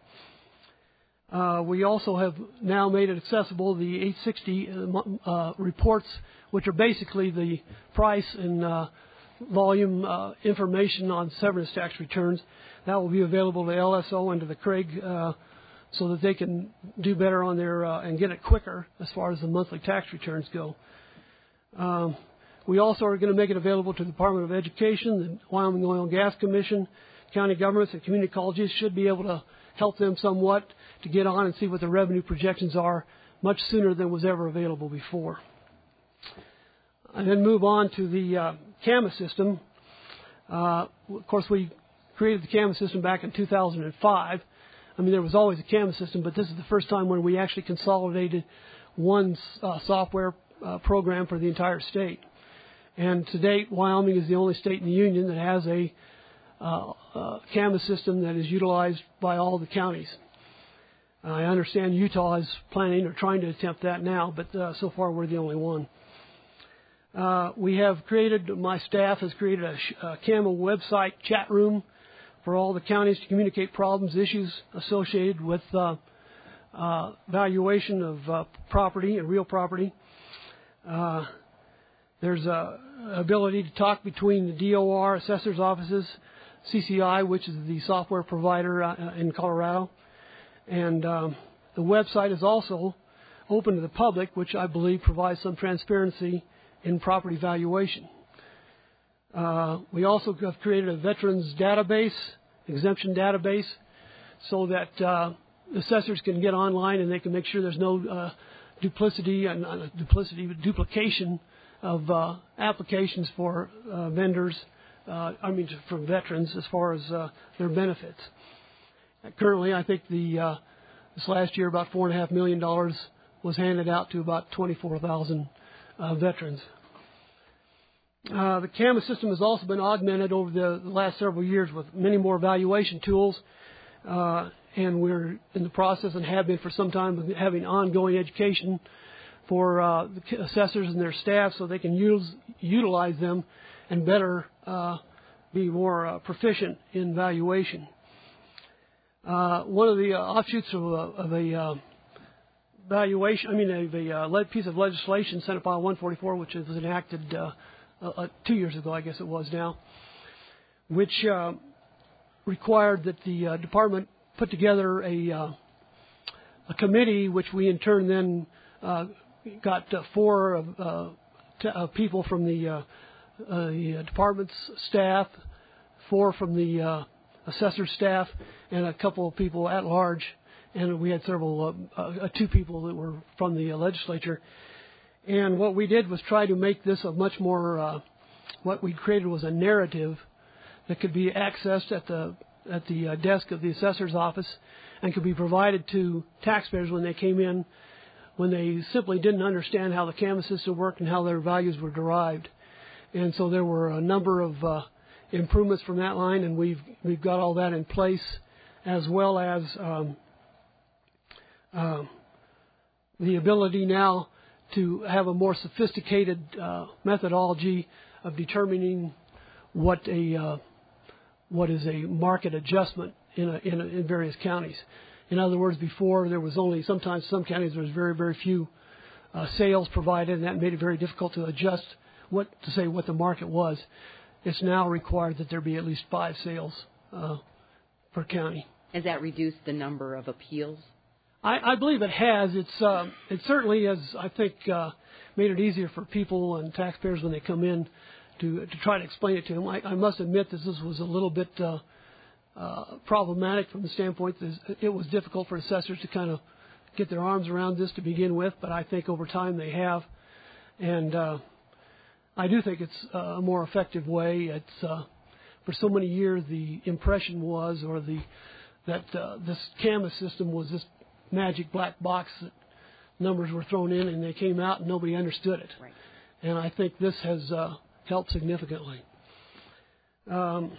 Uh, we also have now made it accessible, the eight sixty uh, reports, which are basically the price and uh, volume uh, information on severance tax returns. That will be available to L S O and to the C R A G uh, so that they can do better on their uh, and get it quicker as far as the monthly tax returns go. Um, we also are going to make it available to the Department of Education, the Wyoming Oil and Gas Commission, county governments, and community colleges. Should be able to help them somewhat to get on and see what the revenue projections are much sooner than was ever available before. And then move on to the uh, C A M A system. Uh, of course, we created the C A M A system back in two thousand five. I mean, there was always a C A M A system, but this is the first time when we actually consolidated one uh, software uh, program for the entire state. And to date, Wyoming is the only state in the union that has a uh, uh, C A M A system that is utilized by all the counties. I understand Utah is planning or trying to attempt that now, but uh, so far we're the only one. Uh, we have created, my staff has created a, a C A M A website chat room for all the counties to communicate problems, issues associated with uh, uh, valuation of uh, property and real property. Uh, there's a ability to talk between the D O R, assessor's offices, C C I, which is the software provider uh, in Colorado. And um, the website is also open to the public, which I believe provides some transparency in property valuation. Uh, we also have created a veterans database, exemption database, so that uh, assessors can get online and they can make sure there's no uh, duplicity and uh, duplicity duplication of uh, applications for uh, vendors. Uh, I mean, for veterans as far as uh, their benefits. Currently, I think the uh, this last year about four and a half million dollars was handed out to about twenty-four thousand uh, veterans. Uh, the C A M A system has also been augmented over the, the last several years with many more valuation tools, uh, and we're in the process and have been for some time of having ongoing education for uh, the assessors and their staff so they can use utilize them and better uh, be more uh, proficient in valuation. Uh, one of the uh, offshoots of a, of a uh, valuation, I mean, a, a uh, piece of legislation, Senate File one forty-four, which was enacted uh, uh, two years ago, I guess it was now, which uh, required that the uh, department put together a, uh, a committee, which we in turn then uh, got uh, four of, uh, t- uh, people from the, uh, uh, the department's staff, four from the uh, assessor staff, and a couple of people at large, and we had several, uh, uh, two people that were from the uh, legislature. And what we did was try to make this a much more, uh, what we created was a narrative that could be accessed at the at the uh, desk of the assessor's office and could be provided to taxpayers when they came in, when they simply didn't understand how the C A M A system worked and how their values were derived. And so there were a number of uh, improvements from that line, and we've we've got all that in place, as well as um, uh, the ability now to have a more sophisticated uh, methodology of determining what a uh, what is a market adjustment in a, in, a, in various counties. In other words, before there was only sometimes some counties there was very very few uh, sales provided, and that made it very difficult to adjust what to say what the market was. It's now required that there be at least five sales uh, per county. Has that reduced the number of appeals? I, I believe it has. It's uh, it certainly has, I think, uh, made it easier for people and taxpayers when they come in to to try to explain it to them. I, I must admit that this was a little bit uh, uh, problematic from the standpoint that it was difficult for assessors to kind of get their arms around this to begin with, but I think over time they have. And uh, I do think it's a more effective way. It's uh, for so many years the impression was, or the that uh, this C A M A system was this magic black box that numbers were thrown in and they came out and nobody understood it. Right. And I think this has uh, helped significantly. Um,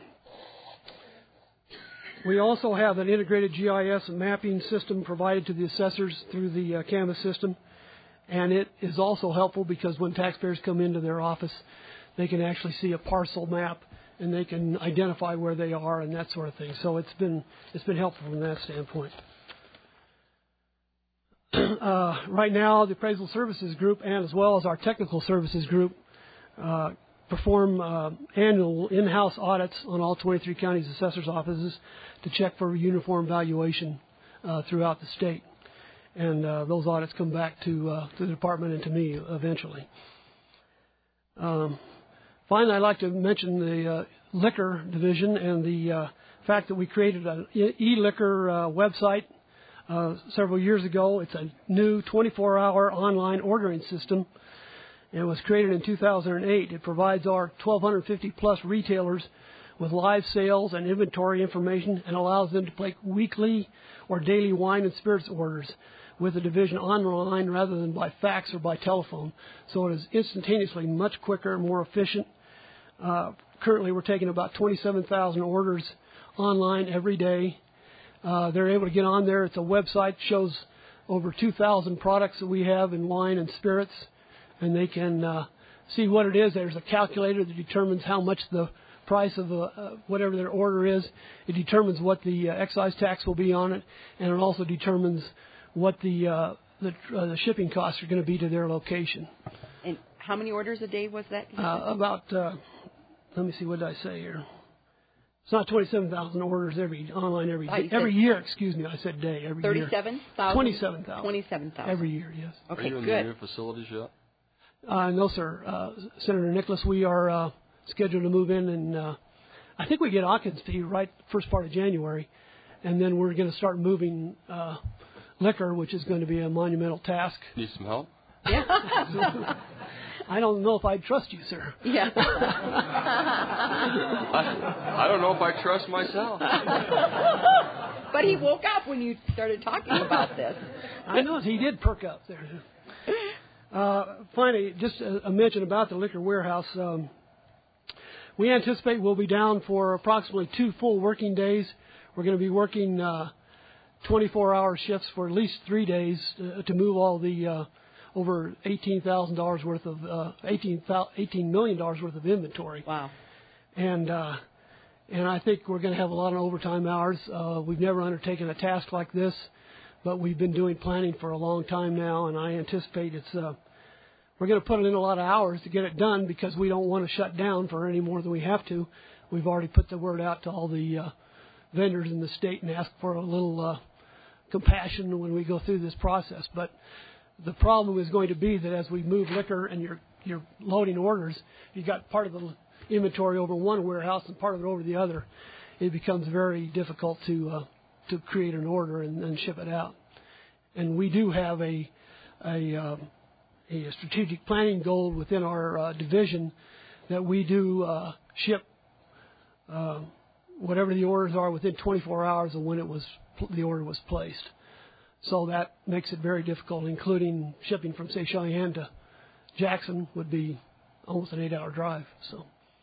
we also have an integrated G I S mapping system provided to the assessors through the uh, C A M A system. And it is also helpful because when taxpayers come into their office, they can actually see a parcel map and they can identify where they are and that sort of thing. So it's been it's been helpful from that standpoint. Uh, right now, the Appraisal Services Group and as well as our Technical Services Group uh, perform uh, annual in-house audits on all twenty-three counties' assessors' offices to check for uniform valuation uh, throughout the state. And uh, those audits come back to, uh, to the department and to me eventually. Um, finally, I'd like to mention the uh, liquor division and the uh, fact that we created an e-liquor uh, website uh, several years ago. It's a new twenty-four hour online ordering system. It was created in two thousand eight. It provides our twelve fifty plus retailers with live sales and inventory information and allows them to place weekly or daily wine and spirits orders with the division online rather than by fax or by telephone. So it is instantaneously much quicker and more efficient. Uh, currently, we're taking about twenty-seven thousand orders online every day. Uh, they're able to get on there. It's a website, shows over two thousand products that we have in wine and spirits, and they can uh, see what it is. There's a calculator that determines how much the price of uh, uh, whatever their order is. It determines what the uh, excise tax will be on it, and it also determines what the uh, the, uh, the shipping costs are going to be to their location. And how many orders a day was that? Uh, about, uh, let me see, what did I say here? It's not twenty-seven thousand orders every online every Oh, day, every year. Excuse me, I said day every thirty-seven year. thousand. Twenty-seven thousand. Twenty-seven thousand every year. Yes. Okay, are you in good. the new facilities yet? Uh, no, sir. Uh, Senator Nicholas, we are uh, scheduled to move in, and uh, I think we get occupancy right first part of January, and then we're going to start moving uh, liquor, which is going to be a monumental task. Need some help? Yeah. I don't know if I'd trust you, sir. Yeah. I, I don't know if I trust myself. But he woke up when you started talking about this. I know he did perk up there. Uh, finally, just a, a mention about the liquor warehouse. Um, we anticipate we'll be down for approximately two full working days. We're going to be working uh, twenty-four hour shifts for at least three days uh, to move all the uh, over eighteen thousand dollars worth of uh, eighteen, eighteen million dollars worth of inventory. Wow. And uh, and I think we're going to have a lot of overtime hours. Uh, we've never undertaken a task like this, but we've been doing planning for a long time now, and I anticipate it's uh, we're going to put in a lot of hours to get it done because we don't want to shut down for any more than we have to. We've already put the word out to all the uh, vendors in the state and asked for a little uh, compassion when we go through this process. But the problem is going to be that as we move liquor and you're you're loading orders, you got part of the inventory over one warehouse and part of it over the other. It becomes very difficult to uh, to create an order and, and ship it out. And we do have a a, uh, a strategic planning goal within our uh, division that we do uh, ship uh, whatever the orders are within twenty-four hours of when it was the order was placed. So that makes it very difficult, including shipping from, say, Cheyenne to Jackson would be almost an eight-hour drive. So,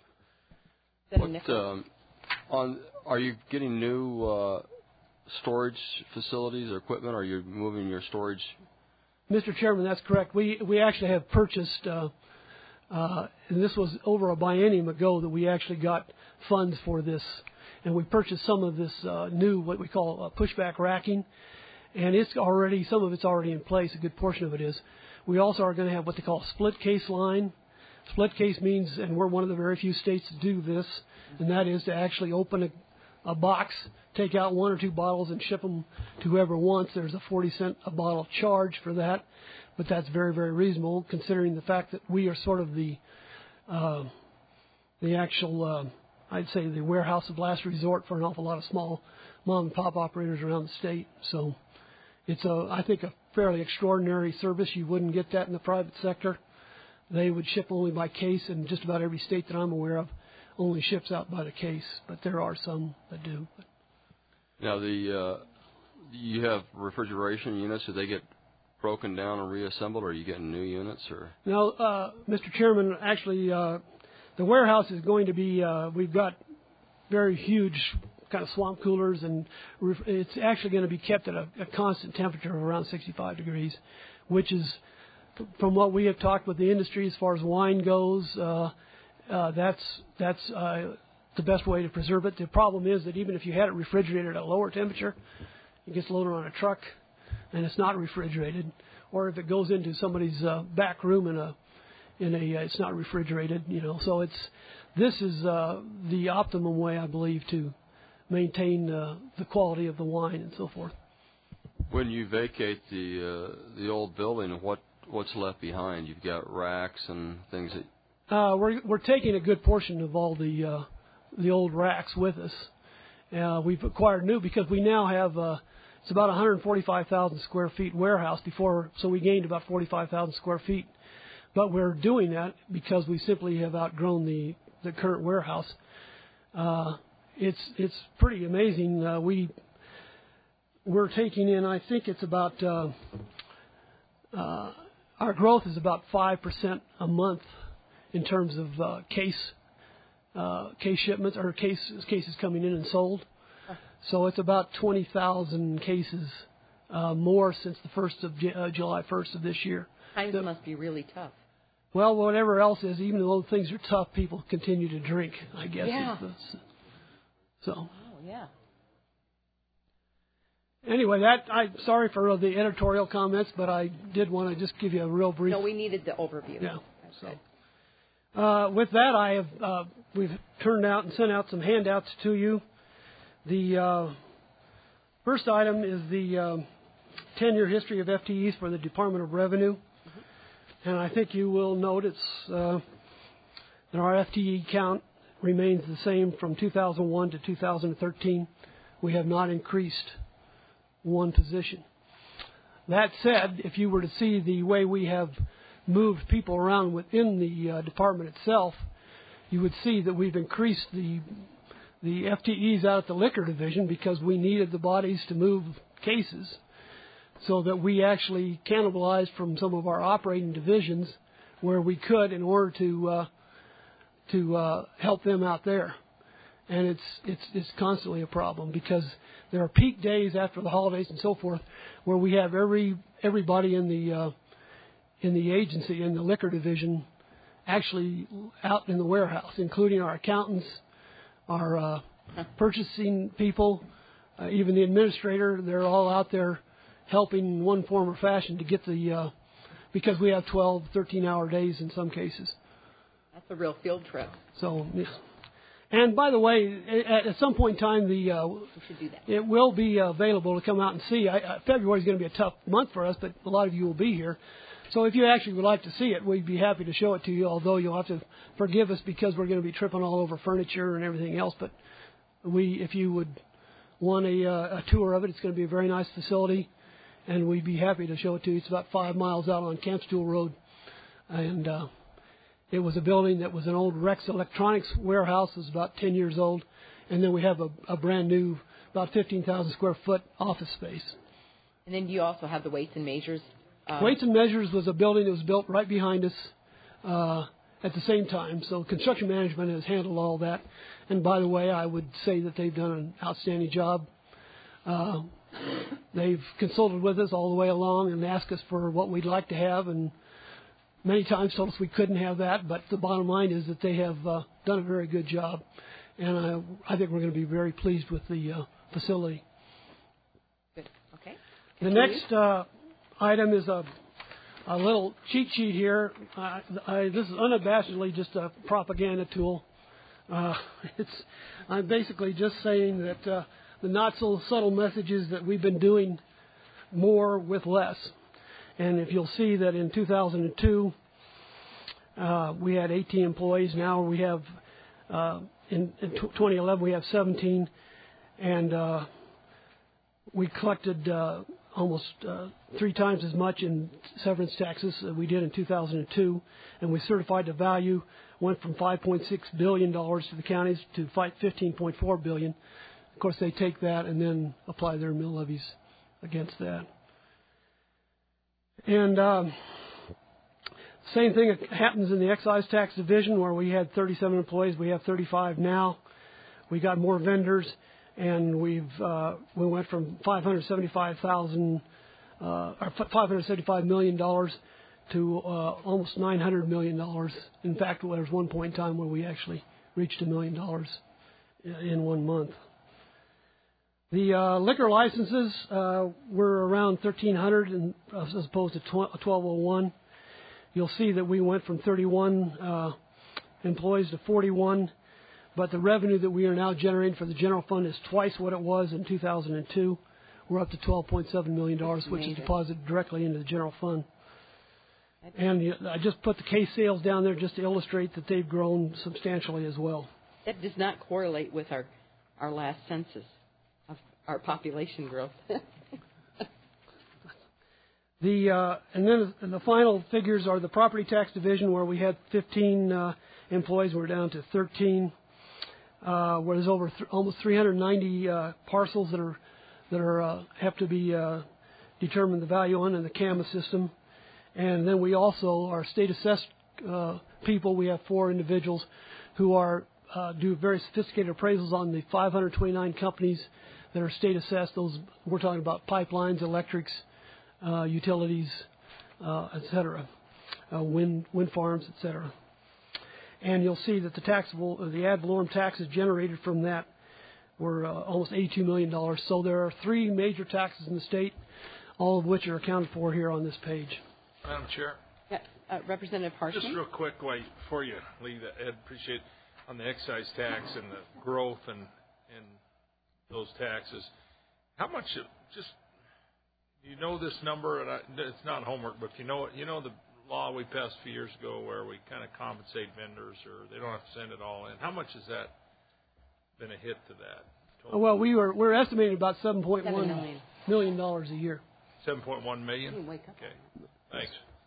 what, um, on are you getting new uh, storage facilities or equipment? Or are you moving your storage? Mister Chairman, that's correct. We we actually have purchased, uh, uh, and this was over a biennium ago that we actually got funds for this, and we purchased some of this uh, new what we call uh, pushback racking. And it's already, some of it's already in place, a good portion of it is. We also are going to have what they call a split case line. Split case means, and we're one of the very few states to do this, and that is to actually open a, a box, take out one or two bottles and ship them to whoever wants. There's a forty cent a bottle charge for that, but that's very, very reasonable considering the fact that we are sort of the, uh, the actual, uh, I'd say the warehouse of last resort for an awful lot of small mom and pop operators around the state. So, it's, a, I think, a fairly extraordinary service. You wouldn't get that in the private sector. They would ship only by case, and just about every state that I'm aware of only ships out by the case. But there are some that do. Now, the uh, you have refrigeration units. Do they get broken down and reassembled, or are you getting new units? Or now, uh, Mister Chairman, actually, uh, the warehouse is going to be. Uh, we've got very huge kind of swamp coolers, and it's actually going to be kept at a, a constant temperature of around sixty-five degrees, which is, from what we have talked with the industry as far as wine goes, uh, uh, that's that's uh, the best way to preserve it. The problem is that even if you had it refrigerated at a lower temperature, it gets loaded on a truck and it's not refrigerated. Or if it goes into somebody's uh, back room in a in a uh, it's not refrigerated, you know. So it's this is uh, the optimum way, I believe, to maintain uh, the quality of the wine and so forth. When you vacate the uh, the old building, what what's left behind? You've got racks and things that. Uh, we're we're taking a good portion of all the uh, the old racks with us. Uh, we've acquired new because we now have uh, it's about one hundred forty-five thousand square feet warehouse before, so we gained about forty-five thousand square feet. But we're doing that because we simply have outgrown the the current warehouse. Uh, it's it's pretty amazing. Uh, we we're taking in, I think it's about uh, uh, our growth is about five percent a month in terms of uh, case uh, case shipments or case cases coming in and sold. So it's about twenty thousand cases uh, more since the first of uh, July first of this year. Times the, must be really tough. Well, whatever else is, even though things are tough, people continue to drink, I guess. Yeah. It's, so. Oh, yeah. Anyway, that I'm sorry for the editorial comments, but I did want to just give you a real brief. No, we needed the overview. Yeah. So, uh, with that, I have uh, we've turned out and sent out some handouts to you. The uh, first item is the um, ten-year history of F T Es for the Department of Revenue. And I think you will note it's, uh, that our F T E count remains the same from two thousand one to two thousand thirteen. We have not increased one position. That said, if you were to see the way we have moved people around within the uh, department itself, you would see that we've increased the the F T Es out at the liquor division because we needed the bodies to move cases, so that we actually cannibalized from some of our operating divisions where we could in order to uh, to uh, help them out there. And it's it's it's constantly a problem because there are peak days after the holidays and so forth where we have every everybody in the uh, in the agency in the liquor division actually out in the warehouse, including our accountants, our uh, purchasing people, uh, even the administrator. They're all out there helping in one form or fashion to get the, uh, because we have twelve, thirteen hour days in some cases. That's a real field trip. So, yeah. And by the way, at, at some point in time, the uh, we should do that. It will be available to come out and see. I, uh, February is going to be a tough month for us, but a lot of you will be here. So if you actually would like to see it, we'd be happy to show it to you, although you'll have to forgive us because we're going to be tripping all over furniture and everything else. But we, if you would want a, uh, a tour of it, it's going to be a very nice facility. And we'd be happy to show it to you. It's about five miles out on Campstool Road. And uh, it was a building that was an old Rex Electronics warehouse. It was about ten years old. And then we have a, a brand new, about fifteen thousand square foot office space. And then you also have the weights and measures. Uh, Weights and Measures was a building that was built right behind us uh, at the same time. So construction management has handled all that. And by the way, I would say that they've done an outstanding job. Uh, They've consulted with us all the way along and asked us for what we'd like to have, and many times told us we couldn't have that. But the bottom line is that they have uh, done a very good job, and I, I think we're going to be very pleased with the uh, facility. Good. Okay. The next uh, item is a, a little cheat sheet here. Uh, I, this is unabashedly just a propaganda tool. Uh, it's I'm basically just saying that. Uh, the not so subtle messages that we've been doing more with less. And if you'll see that in two thousand two, uh, we had eighteen employees. Now we have, uh, in, in twenty eleven, we have seventeen. And uh, we collected uh, almost uh, three times as much in severance taxes as we did in two thousand two. And we certified the value, went from five point six billion dollars to the counties to fifteen point four billion dollars. Of course, they take that and then apply their mill levies against that. And um, same thing happens in the excise tax division where we had thirty-seven employees. We have thirty-five now. We got more vendors, and we've uh, we went from five hundred seventy-five thousand uh, or five hundred seventy-five million dollars to uh, almost nine hundred million dollars. In fact, there was one point in time where we actually reached a million dollars in one month. The uh, liquor licenses uh, were around thirteen hundred and, uh, as opposed to twelve oh one. You'll see that we went from thirty-one uh, employees to forty-one, but the revenue that we are now generating for the general fund is twice what it was in two thousand two. We're up to twelve point seven million dollars, which is deposited directly into the general fund. And I just put the case sales down there just to illustrate that they've grown substantially as well. That does not correlate with our, our last census of our population growth. the uh, and then the final figures are the property tax division, where we had fifteen uh, employees. We're down to thirteen. Uh, where there's over th- almost three hundred ninety uh, parcels that are that are uh, have to be uh, determined the value on in the C A M A system. And then we also, our state assessed uh, people, we have four individuals who are uh, do very sophisticated appraisals on the five hundred twenty-nine companies that are state assessed. Those we're talking about pipelines, electrics, uh, utilities, uh, et cetera, uh, wind wind farms, et cetera. And you'll see that the taxable, uh, the ad valorem taxes generated from that were uh, almost eighty-two million dollars. So there are three major taxes in the state, all of which are accounted for here on this page. Madam Chair. Yeah, uh, Representative Harshman. Just real quick, wait, before you leave that, Ed, appreciate on the excise tax and the growth and and those taxes. How much? Of, just you know this number, and I, it's not homework, but you know you know the law we passed a few years ago where we kind of compensate vendors, or they don't have to send it all in. How much has that been a hit to that? Total? Well, we were we're estimating about seven point one million dollars a year. Seven point one million. Wake up. Okay. Thanks.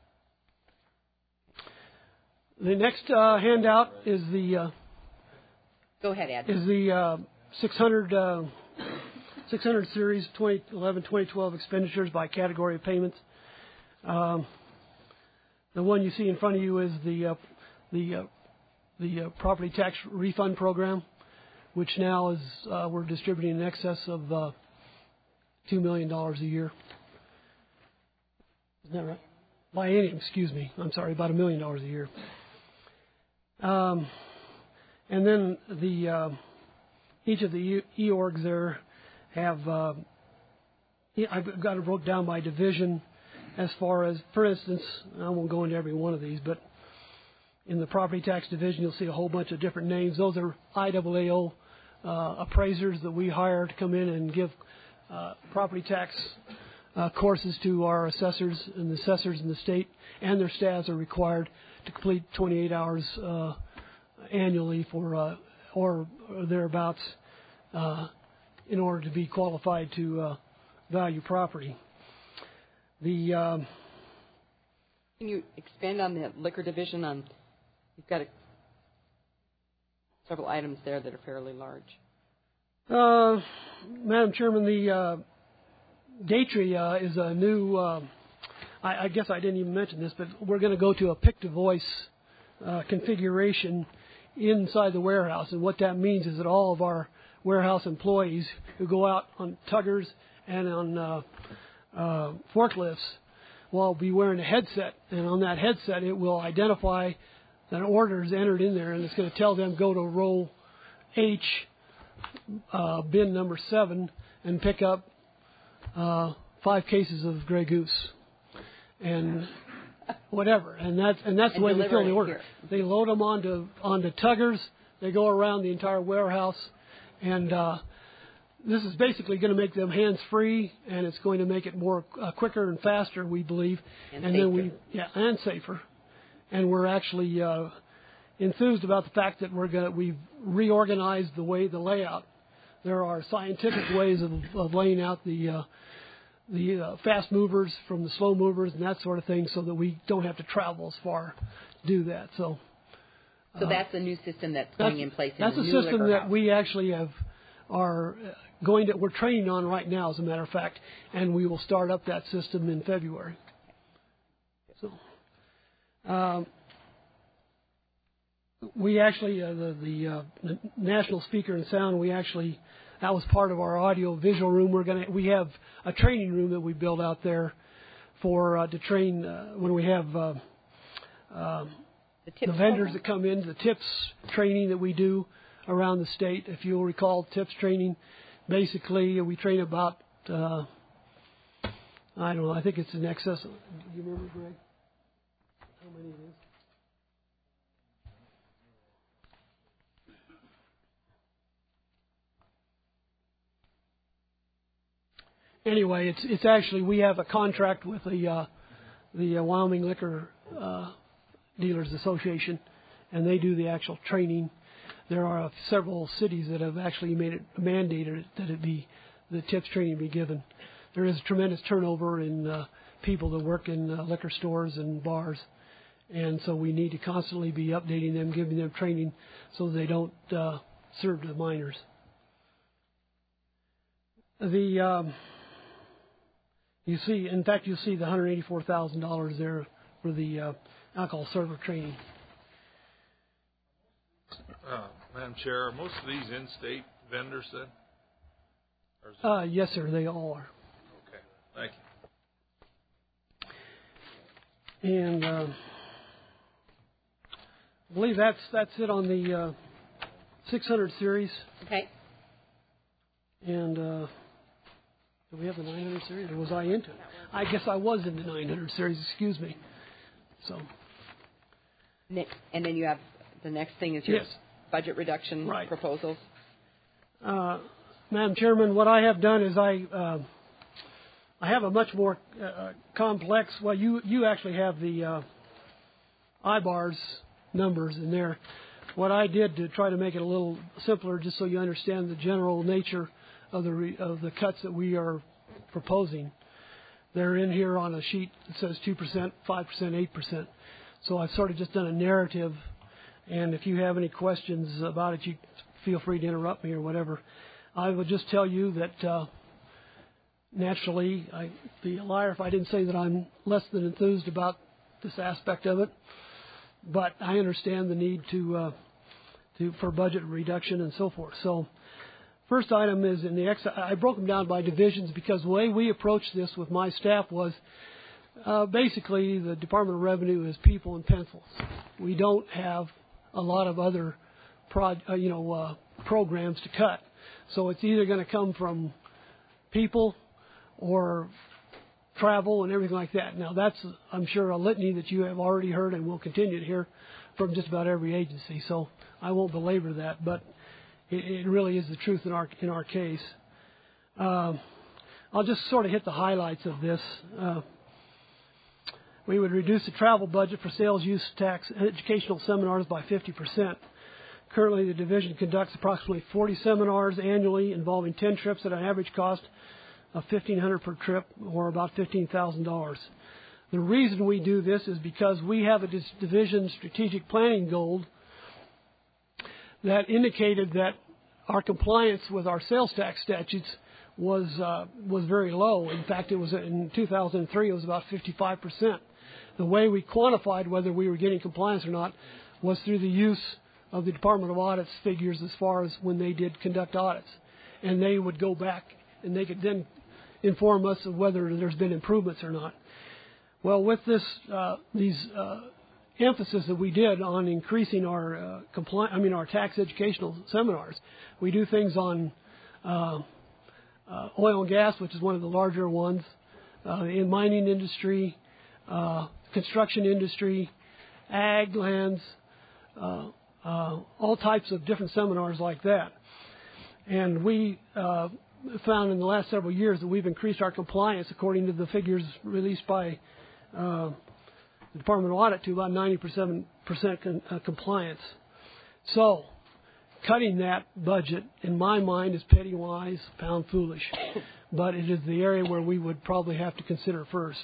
The next uh, handout is the. Uh, Go ahead, Ed. Is the uh, six hundred, uh, six hundred series twenty eleven twenty twelve expenditures by category of payments. Um, the one you see in front of you is the uh, the uh, the uh, property tax refund program, which now is uh, we're distributing in excess of uh, two million dollars a year. Isn't that right? Biennium, excuse me. I'm sorry, about a million dollars a year. Um, and then the uh, each of the e-orgs there have uh, I've got it broke down by division as far as, for instance, I won't go into every one of these, but in the property tax division you'll see a whole bunch of different names. Those are I A A O uh, appraisers that we hire to come in and give uh, property tax Uh, courses to our assessors, and the assessors in the state and their staffs are required to complete twenty-eight hours uh, annually for uh, or, or thereabouts uh, in order to be qualified to uh, value property. The um, Can you expand on the liquor division? On you've got a, several items there that are fairly large. Uh, Madam Chairman, the uh, Datry uh, is a new, uh, I, I guess I didn't even mention this, but we're going to go to a pick-to-voice uh, configuration inside the warehouse. And what that means is that all of our warehouse employees who go out on tuggers and on uh, uh, forklifts will be wearing a headset. And on that headset, it will identify that an order is entered in there, and it's going to tell them go to row H, uh, bin number seven, and pick up Uh, five cases of Grey Goose, and whatever, and that's and that's and the way they fill the order. Here. They load them onto onto tuggers. They go around the entire warehouse, and uh, this is basically going to make them hands free, and it's going to make it more uh, quicker and faster, we believe, and, and then we yeah and safer, and we're actually uh, enthused about the fact that we're going we've reorganized the way the layout. There are scientific ways of, of laying out the uh, the uh, fast movers from the slow movers and that sort of thing, so that we don't have to travel as far to do that. So, so uh, that's a new system that's going in place. In that's the a new system liquor that house. we actually have are going to we're training on right now, as a matter of fact, and we will start up that system in February. So. Um, We actually, uh, the, the, uh, the National Speaker and Sound, we actually, that was part of our audio visual room. We're going to, we have a training room that we built out there for, uh, to train, uh, when we have, uh, um, the, the vendors that come in, the tips training that we do, around the state. If you'll recall, TIPS training, basically we train about, uh, I don't know, I think it's in excess of, do you remember, Greg? How many it is? Anyway, it's it's actually, we have a contract with the uh, the uh, Wyoming Liquor uh, Dealers Association, and they do the actual training. There are uh, several cities that have actually made it mandated that it be the TIPS training be given. There is a tremendous turnover in uh, people that work in uh, liquor stores and bars, and so we need to constantly be updating them, giving them training, so they don't uh, serve the minors. The um, You see, in fact, you'll see the one hundred eighty-four thousand dollars there for the uh, alcohol server training. Uh, Madam Chair, are most of these in-state vendors then? Or is it- Uh, yes, sir, they all are. Okay, thank you. And uh, I believe that's that's it on the uh, six hundred series. Okay. And uh, do we have the nine hundred series, or was I into it? I guess I was in the nine hundred series. Excuse me. So. Ne- And then you have the next thing is your Yes. budget reduction Right. proposals. Uh, Madam Chairman, what I have done is I uh, I have a much more uh, complex. Well, you you actually have the uh, I B A Rs numbers in there. What I did to try to make it a little simpler, just so you understand the general nature of the re, of the cuts that we are proposing. They're in here on a sheet that says two percent, five percent, eight percent. So I've sort of just done a narrative. And if you have any questions about it, you feel free to interrupt me or whatever. I would just tell you that uh, naturally, I'd be a liar if I didn't say that I'm less than enthused about this aspect of it. But I understand the need to, uh, to for budget reduction and so forth. So, first item is in the ex- I broke them down by divisions because the way we approached this with my staff was uh, basically the Department of Revenue is people and pencils. We don't have a lot of other prod, uh, you know uh, programs to cut. So it's either going to come from people or travel and everything like that. Now that's, I'm sure, a litany that you have already heard and will continue to hear from just about every agency. So I won't belabor that, but it, it really is the truth in our in our case. Um, I'll just sort of hit the highlights of this. Uh, we would reduce the travel budget for sales use tax educational seminars by fifty percent. Currently, the division conducts approximately forty seminars annually involving ten trips at an average cost of fifteen hundred dollars per trip, or about fifteen thousand dollars. The reason we do this is because we have a division strategic planning goal that indicated that our compliance with our sales tax statutes was uh, was very low. In fact, it was in two thousand three, it was about fifty-five percent. The way we quantified whether we were getting compliance or not was through the use of the Department of Audit's figures as far as when they did conduct audits. And they would go back and they could then inform us of whether there's been improvements or not. Well, with this, uh, these uh, emphasis that we did on increasing our uh, compli- I mean our tax educational seminars, we do things on uh, uh, oil and gas, which is one of the larger ones, uh, in mining industry, uh, construction industry, ag lands, uh, uh, all types of different seminars like that. And we uh, found in the last several years that we've increased our compliance, according to the figures released by uh, the Department of Audit, to about ninety-seven percent con- uh, compliance. So, cutting that budget, in my mind, is penny wise, pound foolish. But it is the area where we would probably have to consider first.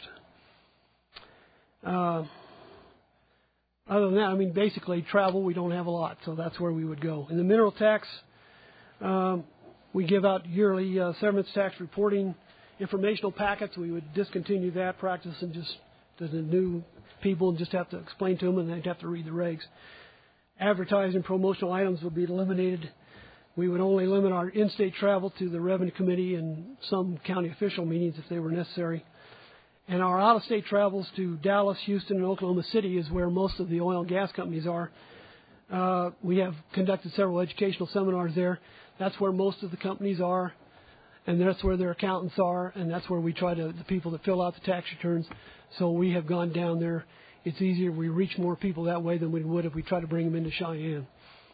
Uh, other than that, I mean, basically, travel, we don't have a lot, so that's where we would go. In the mineral tax, um, we give out yearly uh, severance tax reporting informational packets. We would discontinue that practice and just to the new people and just have to explain to them, and they'd have to read the regs. Advertising promotional items would be eliminated. We would only limit our in-state travel to the Revenue Committee and some county official meetings if they were necessary. And our out-of-state travels to Dallas, Houston, and Oklahoma City is where most of the oil and gas companies are. Uh, we have conducted several educational seminars there. That's where most of the companies are, and that's where their accountants are, and that's where we try to, the people that fill out the tax returns. So we have gone down there. It's easier. We reach more people that way than we would if we try to bring them into Cheyenne.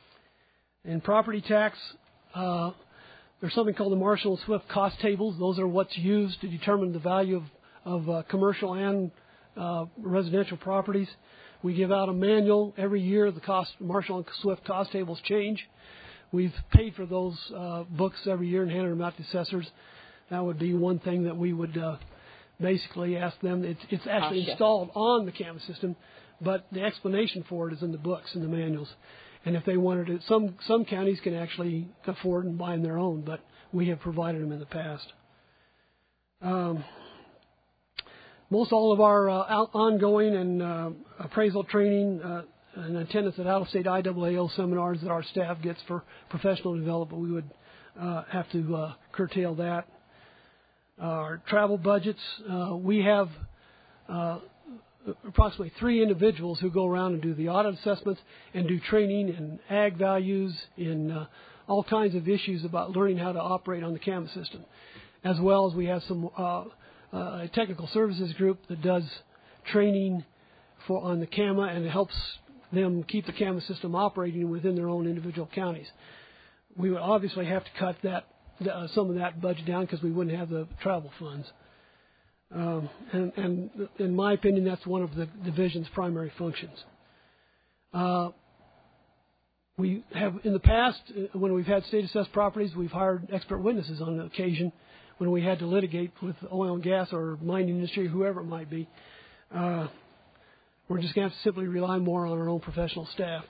In property tax, uh, there's something called the Marshall and Swift cost tables. Those are what's used to determine the value of, of uh, commercial and uh, residential properties. We give out a manual every year. The cost Marshall and Swift cost tables change. We've paid for those uh, books every year and handed them out to assessors. That would be one thing that we would uh, basically ask them. It's, it's actually Gotcha. installed on the Canvas system, but the explanation for it is in the books and the manuals. And if they wanted it, some some counties can actually afford and buy them their own, but we have provided them in the past. Um, most all of our uh, out, ongoing and uh, appraisal training uh, and attendance at out-of-state I A A O seminars that our staff gets for professional development, we would uh, have to uh, curtail that. Our travel budgets, uh, we have uh, approximately three individuals who go around and do the audit assessments and do training in ag values, in uh, all kinds of issues about learning how to operate on the Canvas system, as well as we have some uh, uh, a technical services group that does training for on the C A M A, and it helps them keep the Canvas system operating within their own individual counties. We would obviously have to cut that uh, some of that budget down because we wouldn't have the travel funds. Um, and, and in my opinion, that's one of the division's primary functions. Uh, we have, in the past, when we've had state-assessed properties, we've hired expert witnesses on occasion when we had to litigate with oil and gas or mining industry, whoever it might be. Uh, we're just going to have to simply rely more on our own professional staff.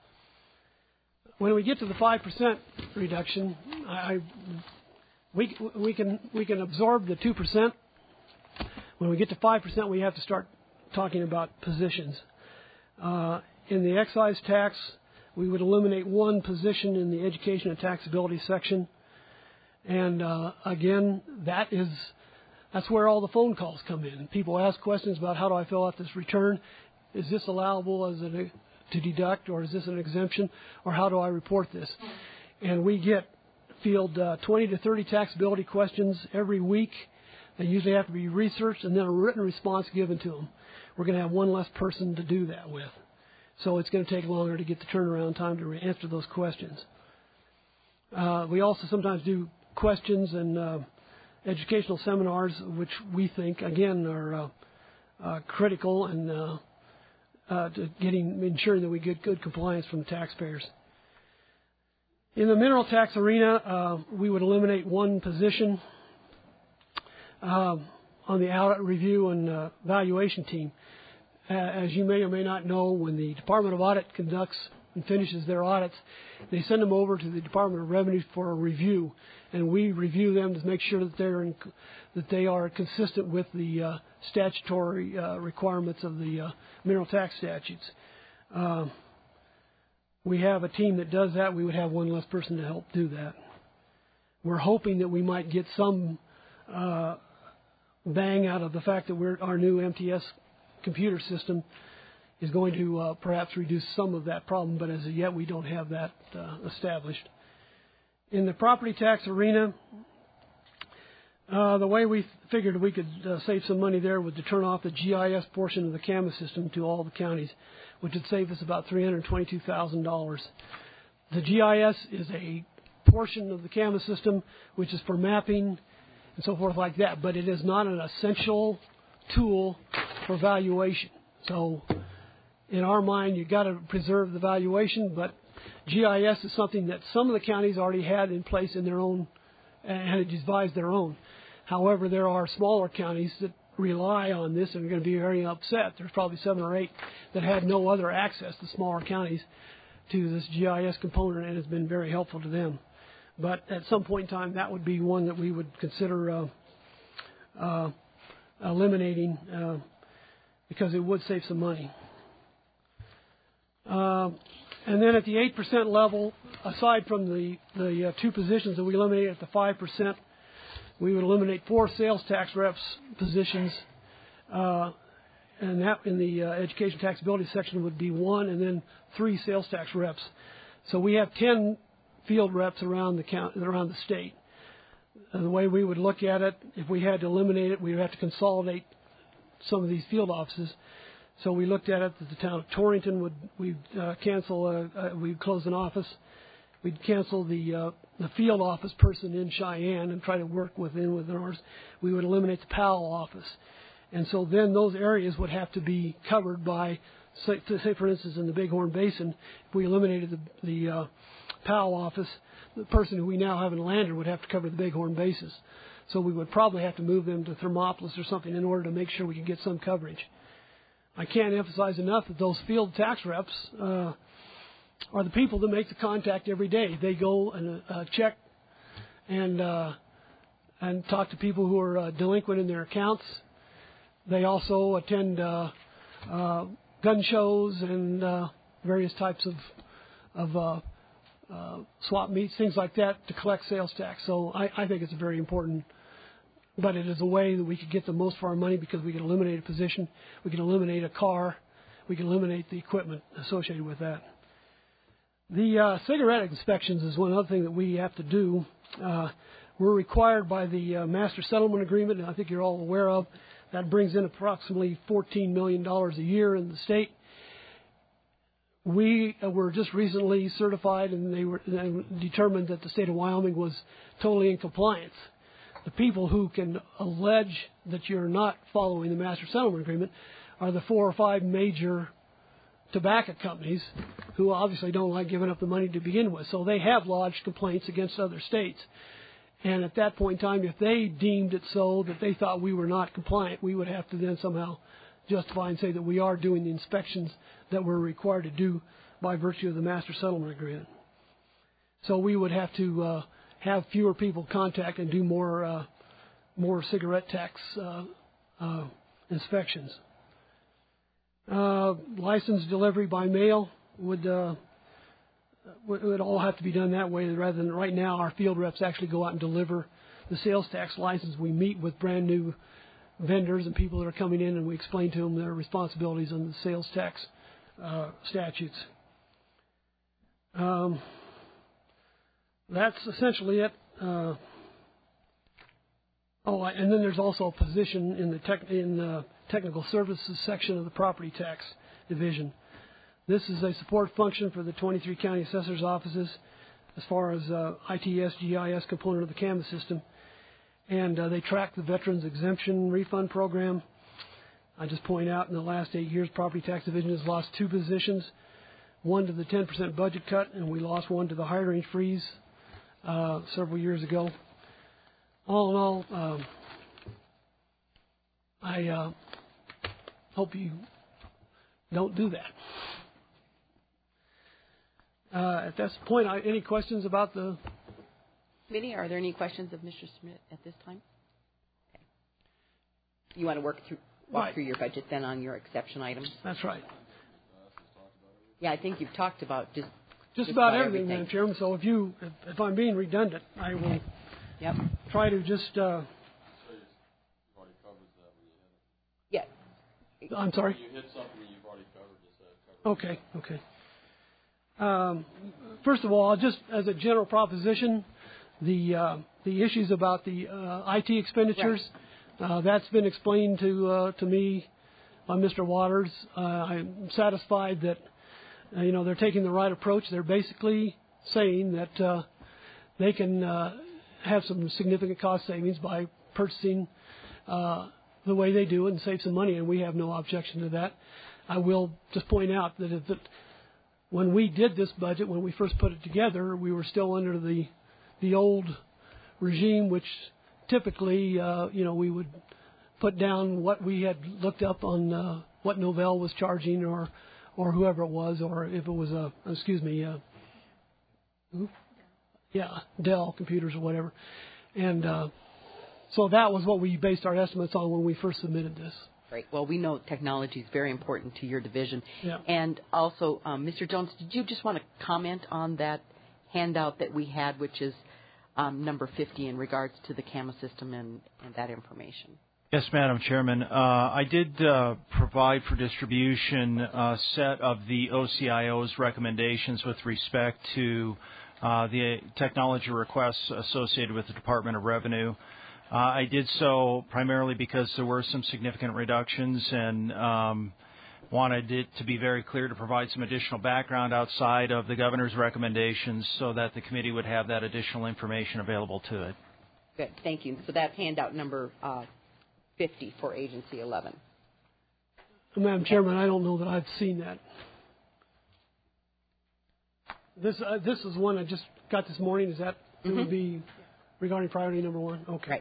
When we get to the five percent reduction, I, I, we, we, can, we can absorb the two percent. When we get to five percent, we have to start talking about positions. Uh, in the excise tax, we would eliminate one position in the education and taxability section. And uh, again, that is that's where all the phone calls come in. People ask questions about how do I fill out this return? Is this allowable as a, to deduct, or is this an exemption, or how do I report this? And we get field uh, twenty to thirty taxability questions every week. They usually have to be researched and then a written response given to them. We're going to have one less person to do that with. So it's going to take longer to get the turnaround time to answer those questions. Uh, we also sometimes do questions and uh, educational seminars, which we think, again, are uh, uh, critical and uh, uh, to getting ensuring that we get good compliance from the taxpayers. In the mineral tax arena, uh, we would eliminate one position Uh, on the audit review and uh, valuation team. Uh, as you may or may not know, when the Department of Audit conducts and finishes their audits, they send them over to the Department of Revenue for a review, and we review them to make sure that they're in, that they are consistent with the uh, statutory uh, requirements of the uh, mineral tax statutes. Uh, we have a team that does that. We would have one less person to help do that. We're hoping that we might get some uh, bang out of the fact that we're, our new M T S computer system is going to uh, perhaps reduce some of that problem, but as of yet we don't have that uh, established. In the property tax arena, uh, the way we figured we could uh, save some money there was to turn off the G I S portion of the Canvas system to all the counties, which would save us about three hundred twenty-two thousand dollars. The G I S is a portion of the Canvas system which is for mapping and so forth like that, but it is not an essential tool for valuation. So in our mind, you've got to preserve the valuation, but G I S is something that some of the counties already had in place in their own, and had devised their own. However, there are smaller counties that rely on this and are going to be very upset. There's probably seven or eight that had no other access, the smaller counties, to this G I S component, and it's been very helpful to them. But at some point in time, that would be one that we would consider uh, uh, eliminating uh, because it would save some money. Uh, and then at the eight percent level, aside from the, the uh, two positions that we eliminated at the five percent, we would eliminate four sales tax reps positions uh, and that in the uh, education taxability section would be one, and then three sales tax reps. So we have ten field reps around the count, around the state. And the way we would look at it, if we had to eliminate it, we would have to consolidate some of these field offices. So we looked at it that the town of Torrington would we'd uh, cancel, uh, uh, we'd close an office. We'd cancel the uh, the field office person in Cheyenne and try to work within within ours. We would eliminate the Powell office, and so then those areas would have to be covered by, say, say for instance, in the Bighorn Basin, if we eliminated the the uh, Powell office, the person who we now have in Lander would have to cover the Bighorn Basin. So we would probably have to move them to Thermopolis or something in order to make sure we could get some coverage. I can't emphasize enough that those field tax reps uh, are the people that make the contact every day. They go and uh, check and uh, and talk to people who are uh, delinquent in their accounts. They also attend uh, uh, gun shows and uh, various types of of uh, uh, swap meets, things like that, to collect sales tax. So I, I think it's very important. But it is a way that we could get the most for our money because we can eliminate a position, we can eliminate a car, we can eliminate the equipment associated with that. The uh, cigarette inspections is one other thing that we have to do. Uh, we're required by the uh, Master Settlement Agreement, and I think you're all aware of. That brings in approximately fourteen million dollars a year in the state. We uh, were just recently certified, and they were and determined that the state of Wyoming was totally in compliance. The people who can allege that you're not following the Master Settlement Agreement are the four or five major tobacco companies who obviously don't like giving up the money to begin with. So they have lodged complaints against other states. And at that point in time, if they deemed it so that they thought we were not compliant, we would have to then somehow justify and say that we are doing the inspections that we're required to do by virtue of the Master Settlement Agreement. So we would have to uh, have fewer people contact and do more uh, more cigarette tax uh, uh, inspections. Uh, license delivery by mail would, uh, would would all have to be done that way rather than right now our field reps actually go out and deliver the sales tax license. We meet with brand new vendors and people that are coming in, and we explain to them their responsibilities under the sales tax uh, statutes. Um, That's essentially it. Uh, oh, and then there's also a position in the tech, in the technical services section of the property tax division. This is a support function for the twenty-three county assessors' offices as far as uh, I T S G I S component of the Canvas system. And uh, they track the Veterans Exemption Refund Program. I just point out in the last eight years, property tax division has lost two positions, one to the ten percent budget cut, and we lost one to the hiring freeze Uh, several years ago. All in all, um, I uh, hope you don't do that. Uh, at this point, I, any questions about the committee? Are there any questions of Mister Smith at this time? Okay. You want to work through walk right. through your budget then on your exception items? That's right. Yeah, I think you've talked about just. Just, Just about, about everything, everything. Madam Chairman. So if you, if, if I'm being redundant, I will yep. try to just. Uh, yeah. I'm sorry. You hit something that you've already covered. Just, uh, okay. Okay. Um, first of all, just as a general proposition, the uh, the issues about the uh, I T expenditures, right. uh, that's been explained to uh, to me by Mister Waters. Uh, I'm satisfied that. Uh, you know, they're taking the right approach. They're basically saying that uh, they can uh, have some significant cost savings by purchasing uh, the way they do it and save some money, and we have no objection to that. I will just point out that, if it, when we did this budget, when we first put it together, we were still under the the old regime, which typically, uh, you know, we would put down what we had looked up on uh, what Novell was charging or or whoever it was, or if it was a, excuse me, uh, yeah, Dell computers or whatever. And uh, so that was what we based our estimates on when we first submitted this. Great. Well, we know technology is very important to your division. Yeah. And also, um, Mister Jones, did you just want to comment on that handout that we had, which is um, number fifty in regards to the C A M A system and, and that information? Yes, Madam Chairman. Uh, I did uh, provide for distribution a set of the O C I O's recommendations with respect to uh, the technology requests associated with the Department of Revenue. Uh, I did so primarily because there were some significant reductions and um, wanted it to be very clear to provide some additional background outside of the governor's recommendations so that the committee would have that additional information available to it. Good, thank you. So that's handout number uh, fifty for Agency eleven. Madam Chairman, I don't know that I've seen that. This uh, this is one I just got this morning. Is that mm-hmm. It would be regarding priority number one? Okay.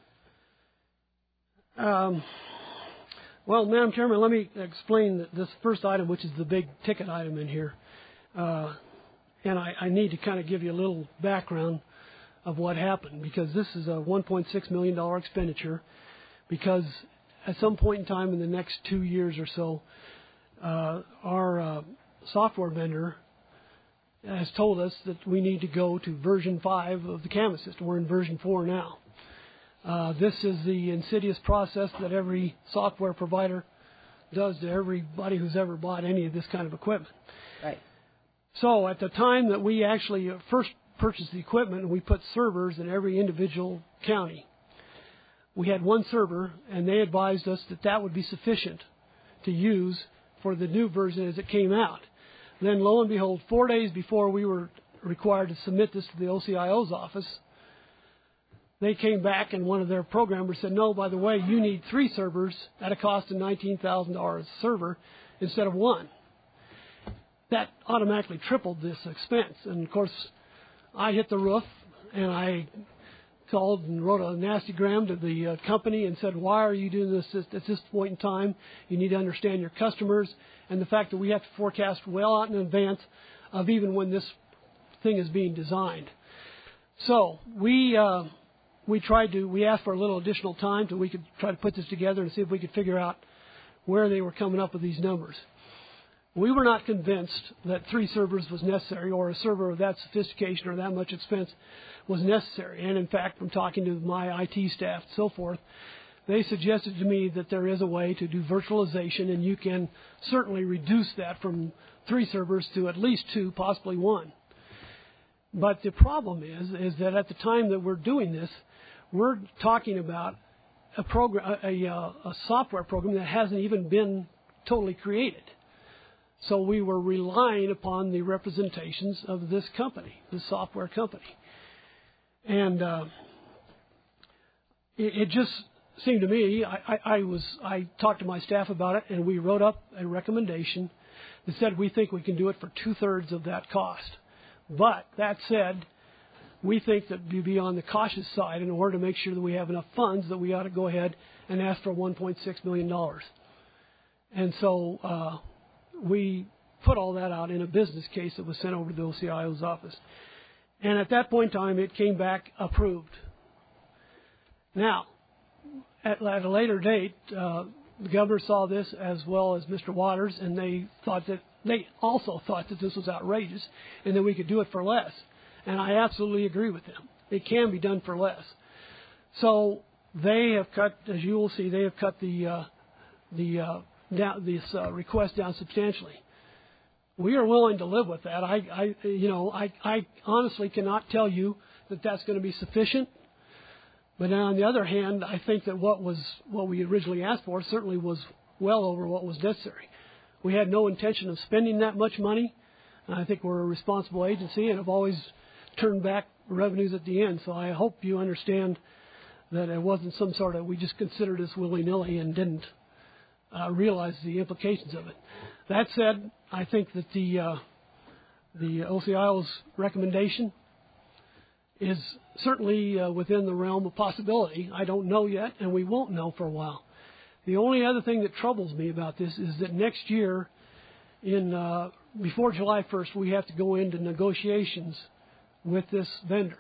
Right. Um, well, Madam Chairman, let me explain this first item, which is the big ticket item in here. Uh, and I, I need to kind of give you a little background of what happened, because this is a one point six million dollars expenditure, because at some point in time in the next two years or so, uh, our uh, software vendor has told us that we need to go to version five of the Canvas system. We're in version four now. Uh, this is the insidious process that every software provider does to everybody who's ever bought any of this kind of equipment. Right. So at the time that we actually first purchased the equipment, we put servers in every individual county. We had one server, and they advised us that that would be sufficient to use for the new version as it came out. Then, lo and behold, four days before we were required to submit this to the O C I O's office, they came back and one of their programmers said, no, by the way, you need three servers at a cost of nineteen thousand dollars a server instead of one. That automatically tripled this expense. And, of course, I hit the roof, and I called and wrote a nasty gram to the uh, company and said, why are you doing this at this point in time? You need to understand your customers and the fact that we have to forecast well out in advance of even when this thing is being designed. So we uh, we tried to, we asked for a little additional time so we could try to put this together and see if we could figure out where they were coming up with these numbers. We were not convinced that three servers was necessary, or a server of that sophistication or that much expense was necessary. And in fact, from talking to my I T staff and so forth, they suggested to me that there is a way to do virtualization, and you can certainly reduce that from three servers to at least two, possibly one. But the problem is, is that at the time that we're doing this, we're talking about a program, a, a, a software program that hasn't even been totally created. So we were relying upon the representations of this company, this software company. And uh, it, it just seemed to me, I, I, I was, I talked to my staff about it, and we wrote up a recommendation that said we think we can do it for two-thirds of that cost. But that said, we think that we'd be on the cautious side in order to make sure that we have enough funds that we ought to go ahead and ask for one point six million dollars. And so uh, we put all that out in a business case that was sent over to the O C I O's office. And at that point in time, it came back approved. Now, at, at a later date, uh, the governor saw this as well as Mister Waters, and they thought that they also thought that this was outrageous and that we could do it for less. And I absolutely agree with them. It can be done for less. So they have cut, as you will see, they have cut the uh, the uh, down, this uh, request down substantially. We are willing to live with that. I, I you know, I, I honestly cannot tell you that that's going to be sufficient. But on the other hand, I think that what was what we originally asked for certainly was well over what was necessary. We had no intention of spending that much money. I think we're a responsible agency and have always turned back revenues at the end. So I hope you understand that it wasn't some sort of, we just considered this willy-nilly and didn't uh, realize the implications of it. That said, I think that the uh, the O C I O's recommendation is certainly uh, within the realm of possibility. I don't know yet, and we won't know for a while. The only other thing that troubles me about this is that next year, in uh, before July first, we have to go into negotiations with this vendor.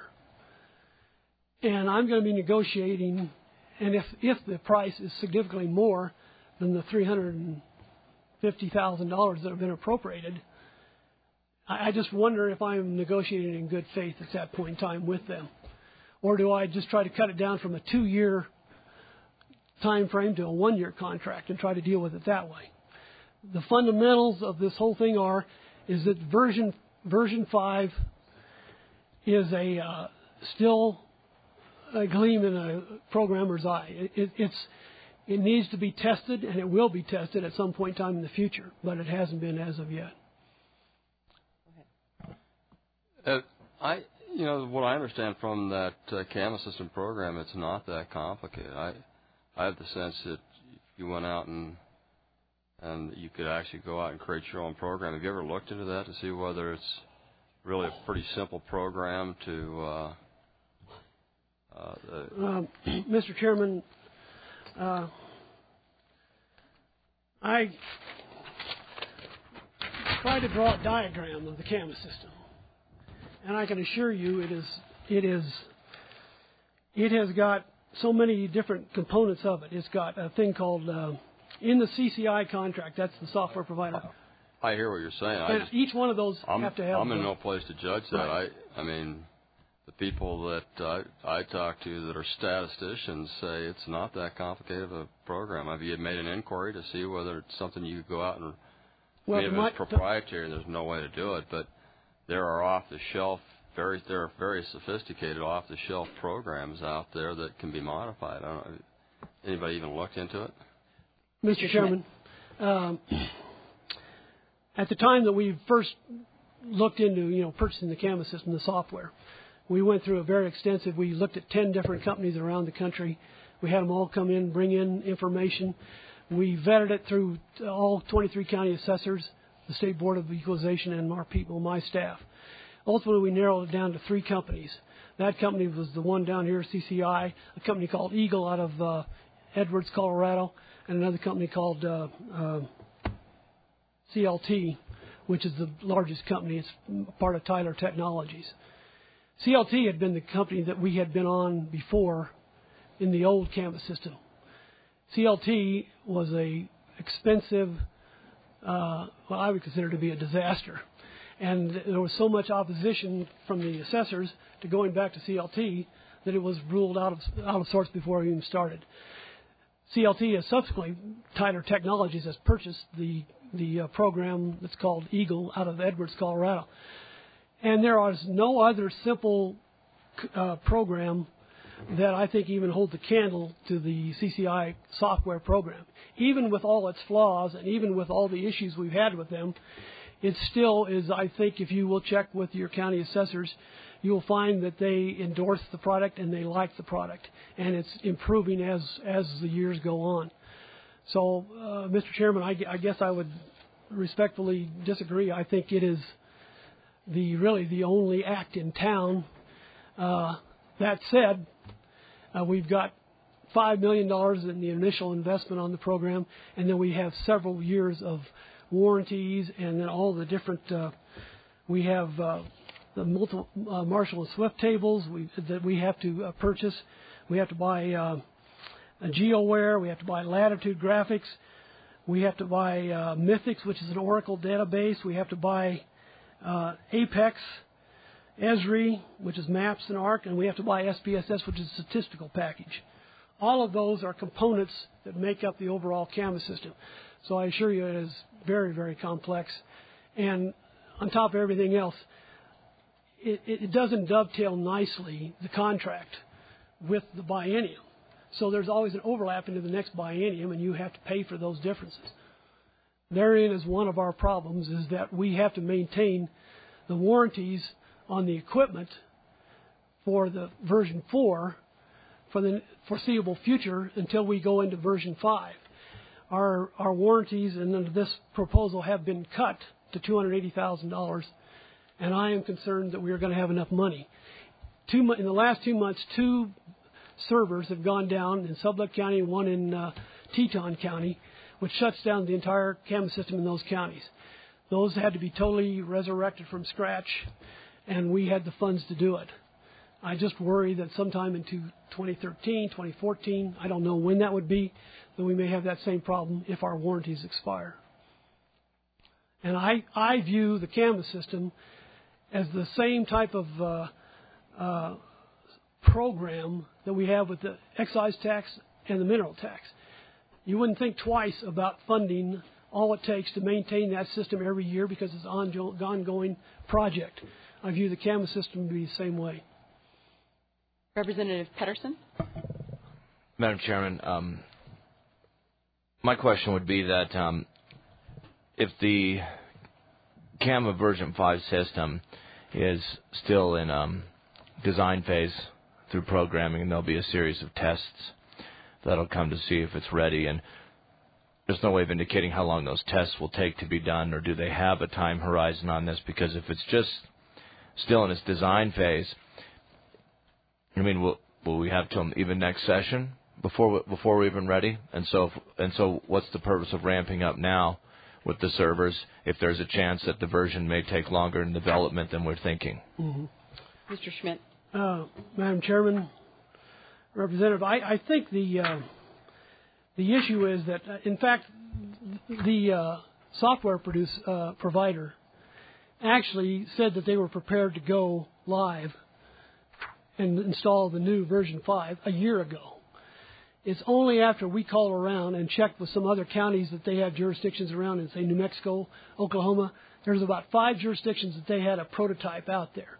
And I'm going to be negotiating, and if, if the price is significantly more than the three hundred fifty thousand dollars that have been appropriated, I, I just wonder if I'm negotiating in good faith at that point in time with them. Or do I just try to cut it down from a two-year time frame to a one-year contract and try to deal with it that way. The fundamentals of this whole thing are is that version version five is a uh, still a gleam in a programmer's eye. It, it, it's it needs to be tested, and it will be tested at some point in time in the future, but it hasn't been as of yet. Uh, I, you know, what I understand from that uh, CAMA system program, it's not that complicated. I, I have the sense that if you went out and and you could actually go out and create your own program. Have you ever looked into that to see whether it's really a pretty simple program to? Uh, uh, uh, Mister Chairman, uh, I tried to draw a diagram of the CAMA system. And I can assure you, it is, it is, it has got so many different components of it. It's got a thing called uh, in the C C I contract. That's the software provider. I hear what you're saying. I And just, each one of those I'm, have to have. I'm in the, no place to judge that. Right. I, I mean, the people that I, I talk to that are statisticians say it's not that complicated of a program. Have you made an inquiry to see whether it's something you could go out and? Well, I mean, if my, it's proprietary, there's no way to do it, but. There are off-the-shelf, very there are very sophisticated off-the-shelf programs out there that can be modified. I don't know. Anybody even looked into it? Mister Chairman, um, at the time that we first looked into, you know, purchasing the CAMA system, the software, we went through a very extensive. We looked at ten different companies around the country. We had them all come in, bring in information. We vetted it through all twenty-three county assessors, the State Board of Equalization, and our people, my staff. Ultimately, we narrowed it down to three companies. That company was the one down here, C C I, a company called Eagle out of uh, Edwards, Colorado, and another company called uh, uh, C L T, which is the largest company. It's part of Tyler Technologies. C L T had been the company that we had been on before in the old CAMA system. C L T was a expensive, uh, well, I would consider to be a disaster. And there was so much opposition from the assessors to going back to C L T that it was ruled out of out of sorts before it even started. C L T has subsequently, Tyler Technologies has purchased the the uh, program that's called Eagle out of Edwards, Colorado. And there is no other simple uh, program that I think even holds a candle to the C C I software program. Even with all its flaws and even with all the issues we've had with them, it still is, I think, if you will check with your county assessors, you will find that they endorse the product and they like the product. And it's improving as, as the years go on. So, uh, Mister Chairman, I, I guess I would respectfully disagree. I think it is the really the only act in town. Uh, that said, uh, we've got five million dollars in the initial investment on the program, and then we have several years of warranties, and then all the different, uh, we have uh, the multiple uh, Marshall and Swift tables we, that we have to uh, purchase. We have to buy uh, a GeoWare. We have to buy Latitude Graphics. We have to buy uh, Mythics, which is an Oracle database. We have to buy uh, Apex, Esri, which is Maps and Arc, and we have to buy S P S S, which is a statistical package. All of those are components that make up the overall CAMA system. So I assure you it is very, very complex. And on top of everything else, it, it doesn't dovetail nicely, the contract, with the biennium. So there's always an overlap into the next biennium, and you have to pay for those differences. Therein is one of our problems, is that we have to maintain the warranties on the equipment for the version four for the foreseeable future until we go into version five. Our our warranties and under this proposal have been cut to two hundred eighty thousand dollars, and I am concerned that we are going to have enough money. Two, in the last two months, two servers have gone down in Sublette County and one in uh, Teton County, which shuts down the entire CAMA system in those counties. Those had to be totally resurrected from scratch, and we had the funds to do it. I just worry that sometime into twenty thirteen, twenty fourteen, I don't know when that would be, that we may have that same problem if our warranties expire. And I, I view the CAMA system as the same type of uh, uh, program that we have with the excise tax and the mineral tax. You wouldn't think twice about funding all it takes to maintain that system every year because it's an ongoing project. I view the Camas system to be the same way. Representative Pedersen. Madam Chairman, um, my question would be that um, if the C A M A version five system is still in um, design phase through programming, and there'll be a series of tests that'll come to see if it's ready, and there's no way of indicating how long those tests will take to be done, or do they have a time horizon on this? Because if it's just still in its design phase, I mean, will, will we have till even next session before before we're even ready? And so, and so, what's the purpose of ramping up now with the servers if there's a chance that the version may take longer in development than we're thinking? Mm-hmm. Mister Schmidt. Uh, Madam Chairman, Representative, I, I think the uh, the issue is that, uh, in fact, the uh, software produce, uh, provider actually said that they were prepared to go live and install the new version five a year ago. It's only after we called around and checked with some other counties that they have jurisdictions around in, say, New Mexico, Oklahoma. There's about five jurisdictions that they had a prototype out there.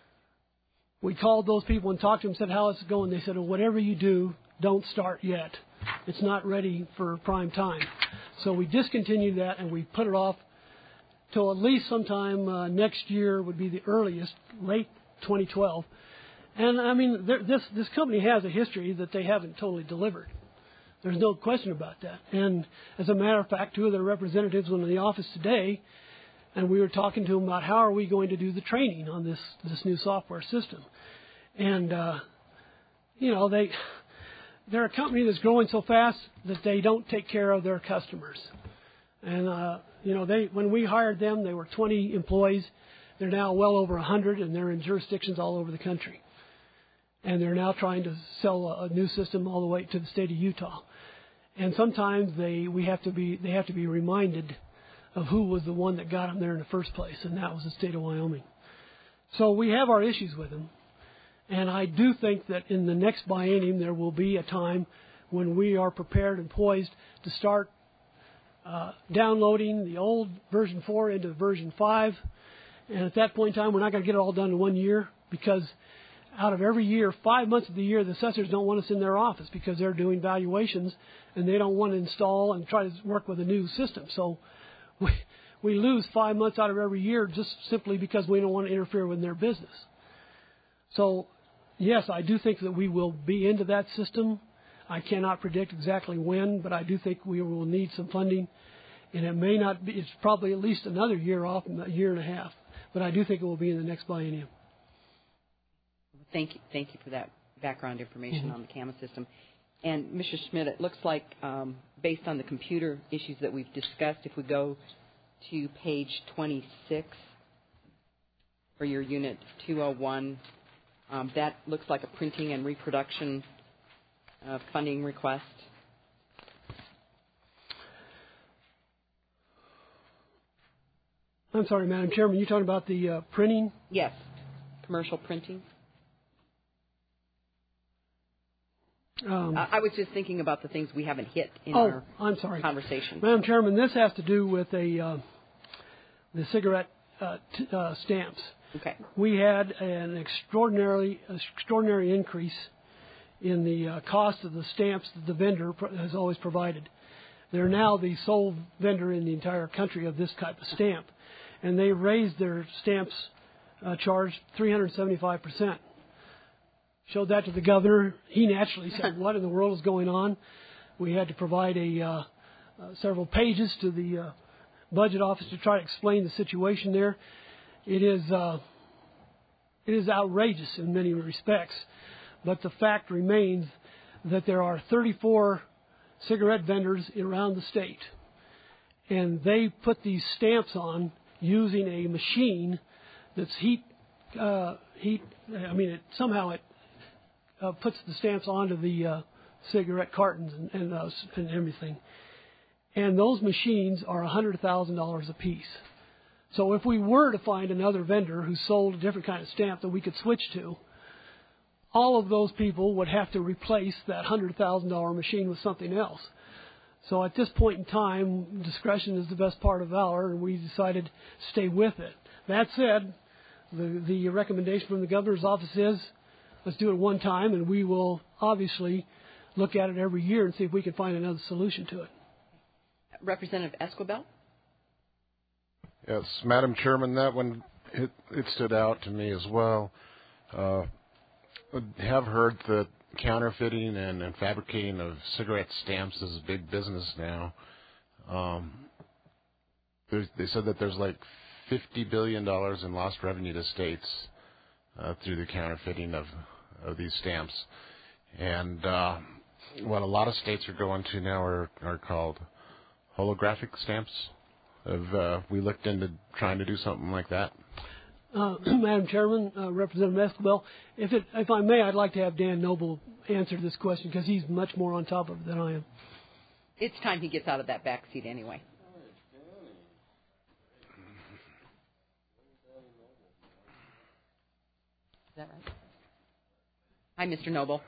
We called those people and talked to them and said, how is it going? They said, well, whatever you do, don't start yet. It's not ready for prime time. So we discontinued that and we put it off till at least sometime uh, next year would be the earliest, late twenty twelve. And, I mean, this this company has a history that they haven't totally delivered. There's no question about that. And, as a matter of fact, two of their representatives were in the office today, and we were talking to them about how are we going to do the training on this, this new software system. And, uh, you know, they, they're a company that's growing so fast that they don't take care of their customers. And, uh, you know, they when we hired them, they were twenty employees. They're now well over one hundred, and they're in jurisdictions all over the country. And they're now trying to sell a, a new system all the way to the state of Utah. And sometimes they we have to be they have to be reminded of who was the one that got them there in the first place, and that was the state of Wyoming. So we have our issues with them, and I do think that in the next biennium there will be a time when we are prepared and poised to start uh, downloading the old version four into version five. And at that point in time, we're not going to get it all done in one year because out of every year, five months of the year, the assessors don't want us in their office because they're doing valuations and they don't want to install and try to work with a new system. So we, we lose five months out of every year just simply because we don't want to interfere with their business. So, yes, I do think that we will be into that system. I cannot predict exactly when, but I do think we will need some funding. And it may not be, it's probably at least another year off, a year and a half. But I do think it will be in the next biennium. Thank you, thank you for that background information Mm-hmm. on the Camas system. And Mister Schmidt, it looks like um, based on the computer issues that we've discussed, if we go to page twenty-six for your unit two oh one, um, that looks like a printing and reproduction uh, funding request. I'm sorry, Madam Chairman, you talking about the uh, printing? Yes, commercial printing. Um, uh, I was just thinking about the things we haven't hit in oh, our I'm sorry. conversation. Madam Chairman, this has to do with a uh, the cigarette uh, t- uh, stamps. Okay. We had an extraordinarily extraordinary increase in the uh, cost of the stamps that the vendor pro- has always provided. They're now the sole vendor in the entire country of this type of stamp, and they raised their stamps uh, charge three hundred seventy-five percent. Showed that to the governor. He naturally said, what in the world is going on? We had to provide a uh, uh, several pages to the uh, budget office to try to explain the situation there. It is uh, it is outrageous in many respects, but the fact remains that there are thirty-four cigarette vendors around the state, and they put these stamps on using a machine that's heat uh, heat. I mean, it, somehow it uh, puts the stamps onto the uh, cigarette cartons and and, uh, and everything. And those machines are one hundred thousand dollars a piece. So if we were to find another vendor who sold a different kind of stamp that we could switch to, all of those people would have to replace that one hundred thousand dollars machine with something else. So at this point in time, discretion is the best part of valor, and we decided to stay with it. That said, the, the recommendation from the governor's office is let's do it one time, and we will obviously look at it every year and see if we can find another solution to it. Representative Esquivel? Yes, Madam Chairman, that one, it, it stood out to me as well. Uh, I have heard that counterfeiting and, and fabricating of cigarette stamps is a big business now. Um, they said that there's like fifty billion dollars in lost revenue to states uh, through the counterfeiting of, of these stamps. And uh, what a lot of states are going to now are, are called holographic stamps. Have uh, we looked into trying to do something like that? Uh, Madam Chairman, uh, Representative Esquivel, if, it, if I may, I'd like to have Dan Noble answer this question because he's much more on top of it than I am. It's time he gets out of that back seat anyway. Is that right? Hi, Mister Noble.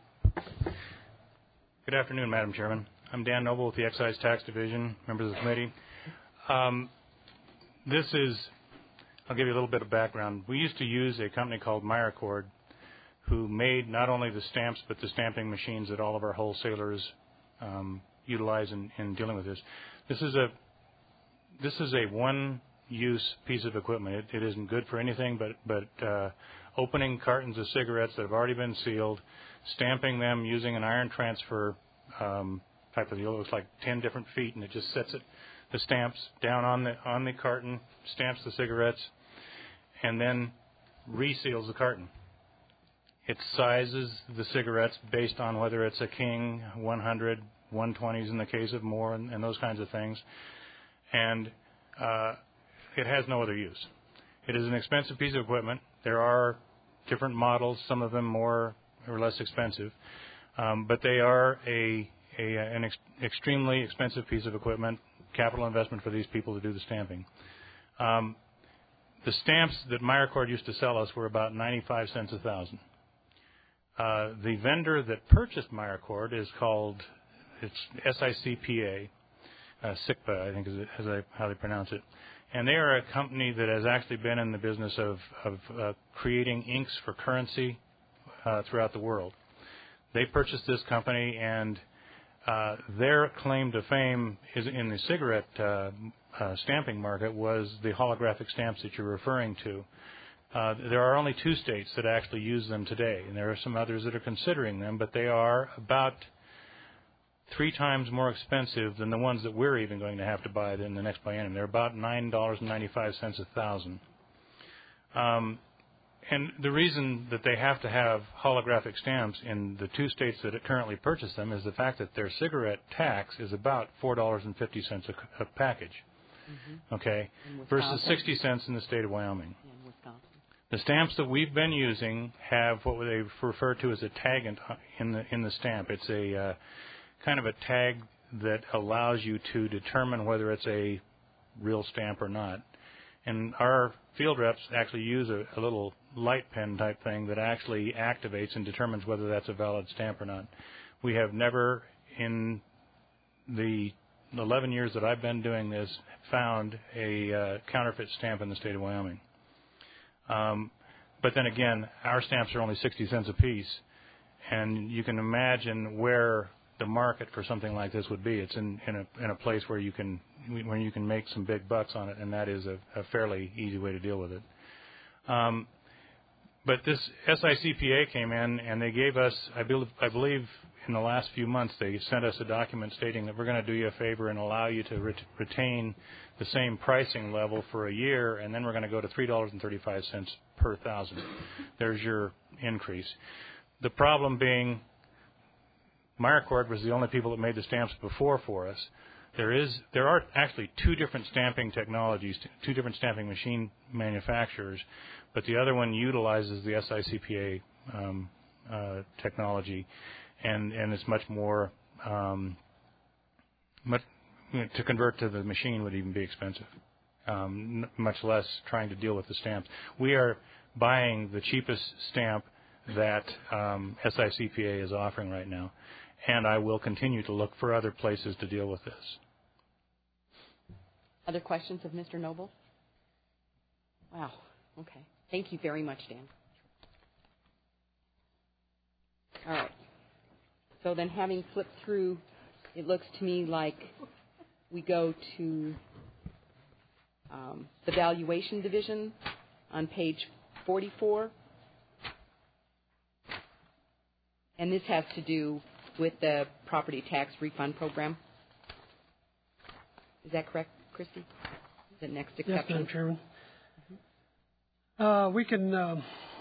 Good afternoon, Madam Chairman. I'm Dan Noble with the Excise Tax Division, members of the committee. Um, this is, I'll give you a little bit of background. We used to use a company called MyRecord, who made not only the stamps but the stamping machines that all of our wholesalers um, utilize in, in dealing with this. This is a this is a one-use piece of equipment. It, it isn't good for anything but but uh, opening cartons of cigarettes that have already been sealed, stamping them using an iron transfer um, type of deal. It looks like ten different feet, and it just sets it. The stamps down on the on the carton, stamps the cigarettes, and then reseals the carton. It sizes the cigarettes based on whether it's a King, one hundred, one twenties in the case of more, and, and those kinds of things. And uh, it has no other use. It is an expensive piece of equipment. There are different models, some of them more or less expensive, um, but they are a, a an ex- extremely expensive piece of equipment. Capital investment for these people to do the stamping. Um, the stamps that MyRecord used to sell us were about ninety-five cents a thousand. Uh, the vendor that purchased MyRecord is called, it's S I C P A, uh, S I C P A, I think is as I, how they pronounce it. And they are a company that has actually been in the business of, of uh, creating inks for currency uh, throughout the world. They purchased this company, and Uh, their claim to fame is in the cigarette uh, uh, stamping market was the holographic stamps that you're referring to. Uh, there are only two states that actually use them today, and there are some others that are considering them, but they are about three times more expensive than the ones that we're even going to have to buy in the next biennium. They're about nine dollars and ninety-five cents a thousand. Um, And the reason that they have to have holographic stamps in the two states that currently purchase them is the fact that their cigarette tax is about four dollars and fifty cents a, a package, mm-hmm. okay, versus sixty cents in the state of Wyoming. In Wisconsin. The stamps that we've been using have what they refer to as a tagant in the in the stamp. It's a uh, kind of a tag that allows you to determine whether it's a real stamp or not. And our field reps actually use a, a little light pen type thing that actually activates and determines whether that's a valid stamp or not. We have never, in the eleven years that I've been doing this, found a uh, counterfeit stamp in the state of Wyoming. Um, but then again, our stamps are only sixty cents a piece, and you can imagine where the market for something like this would be. It's in, in a in a place where you can where you can make some big bucks on it, and that is a, a fairly easy way to deal with it. Um, but this S I C P A came in, and they gave us, I believe, I believe in the last few months, they sent us a document stating that we're going to do you a favor and allow you to ret- retain the same pricing level for a year, and then we're going to go to three dollars and thirty-five cents per thousand. There's your increase. The problem being, MyRecord was the only people that made the stamps before for us. There is, there are actually two different stamping technologies, two different stamping machine manufacturers, but the other one utilizes the S I C P A um, uh, technology, and, and it's much more, um, much, you know, to convert to the machine would even be expensive, um, n- much less trying to deal with the stamps. We are buying the cheapest stamp that um, S I C P A is offering right now. And I will continue to look for other places to deal with this. Other questions of Mister Noble? Wow. Okay. Thank you very much, Dan. All right. So then having flipped through, it looks to me like we go to um, the valuation division on page forty-four. And this has to do with the property tax refund program. Is that correct, Christy? The next exception? Yes, Madam Chairman. Uh, we can. Um,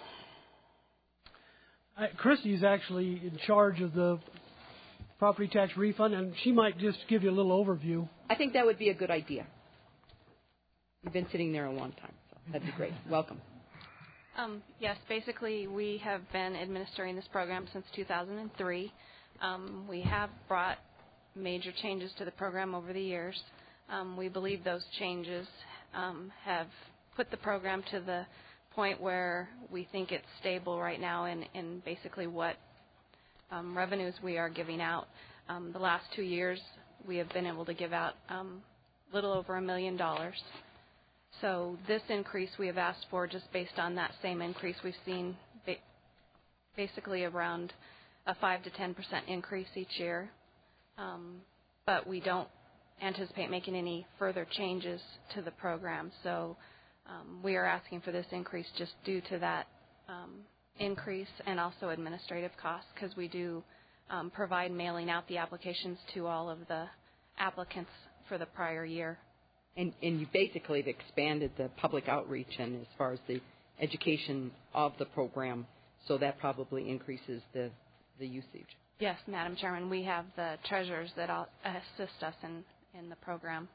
I, Christy's actually in charge of the property tax refund, and she might just give you a little overview. I think that would be a good idea. You've been sitting there a long time, so that'd be great. Welcome. Um, yes, basically we have been administering this program since two thousand three. Um, we have brought major changes to the program over the years. Um, we believe those changes um, have put the program to the point where we think it's stable right now in, in basically what um, revenues we are giving out. Um, the last two years we have been able to give out um, a little over a million dollars. So this increase we have asked for just based on that same increase we've seen ba- basically around a five to ten percent increase each year. Um, but we don't anticipate making any further changes to the program. So um, we are asking for this increase just due to that um, increase and also administrative costs, because we do um, provide mailing out the applications to all of the applicants for the prior year. And, and you basically have expanded the public outreach and as far as the education of the program, so that probably increases the, the usage. Yes, Madam Chairman, we have the treasurers that all assist us in, in the program.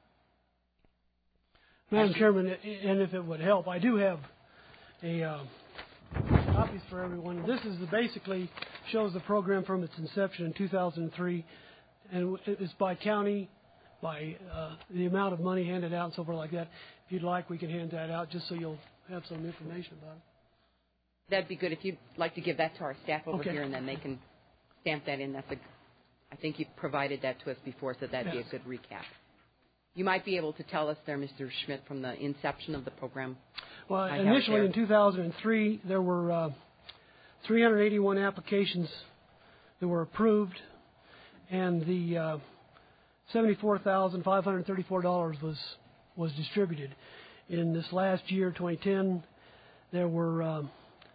Madam Chairman, and if it would help, I do have a uh, copies for everyone. This is the, basically shows the program from its inception in two thousand three, and it's by county, by uh, the amount of money handed out and so forth like that. If you'd like, we can hand that out just so you'll have some information about it. That'd be good if you'd like to give that to our staff over Okay. here, and then they can stamp that in. That's a, I think you've provided that to us before, so that'd Yes. be a good recap. You might be able to tell us there, Mister Schmidt, from the inception of the program. Well, I have initially it in two thousand three, there were uh, three hundred eighty-one applications that were approved, and the uh, seventy-four thousand five hundred thirty-four dollars was was distributed. In this last year, twenty ten, there were um,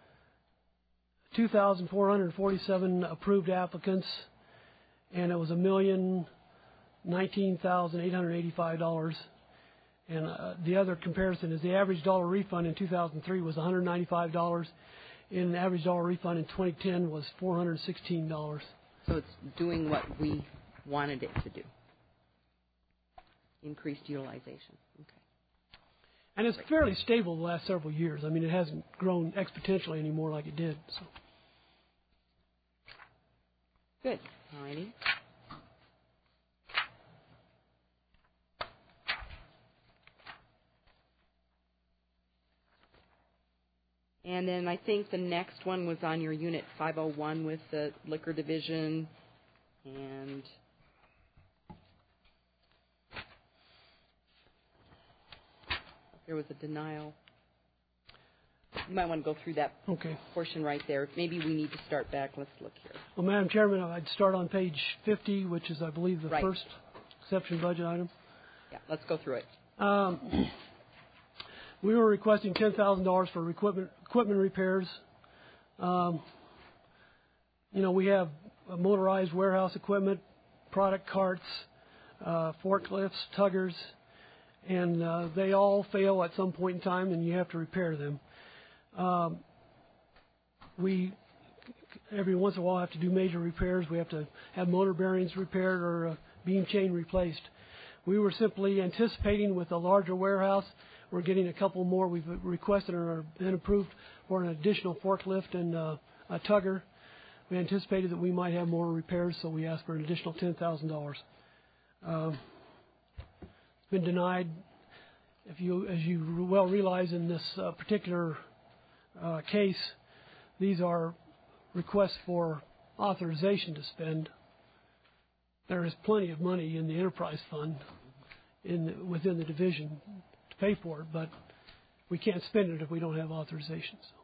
two thousand four hundred forty-seven approved applicants, and it was a million nineteen thousand eight hundred eighty-five dollars. And uh, the other comparison is the average dollar refund in two thousand three was one hundred ninety-five dollars, and the average dollar refund in twenty ten was four hundred sixteen dollars. So it's doing what we wanted it to do. Increased utilization. Okay. And it's fairly stable the last several years. I mean, it hasn't grown exponentially anymore like it did. So. Good. All righty. And then I think the next one was on your Unit five oh one with the Liquor Division, and there was a denial. You might want to go through that okay. portion right there. Maybe we need to start back. Let's look here. Well, Madam Chairman, I'd start on page fifty, which is, I believe, the Right. first exception budget item. Yeah, let's go through it. Um, we were requesting ten thousand dollars for equipment equipment repairs. Um, you know, we have motorized warehouse equipment, product carts, uh, forklifts, tuggers, and uh, they all fail at some point in time, and you have to repair them. Um, we every once in a while have to do major repairs. We have to have motor bearings repaired or a beam chain replaced. We were simply anticipating with a larger warehouse, we're getting a couple more. We've requested or been approved for an additional forklift and uh, a tugger. We anticipated that we might have more repairs, so we asked for an additional ten thousand dollars. Um, it's been denied. If you, as you well realize, in this uh, particular uh, case, these are request for authorization to spend, there is plenty of money in the enterprise fund in the, within the division to pay for it, but we can't spend it if we don't have authorization. So.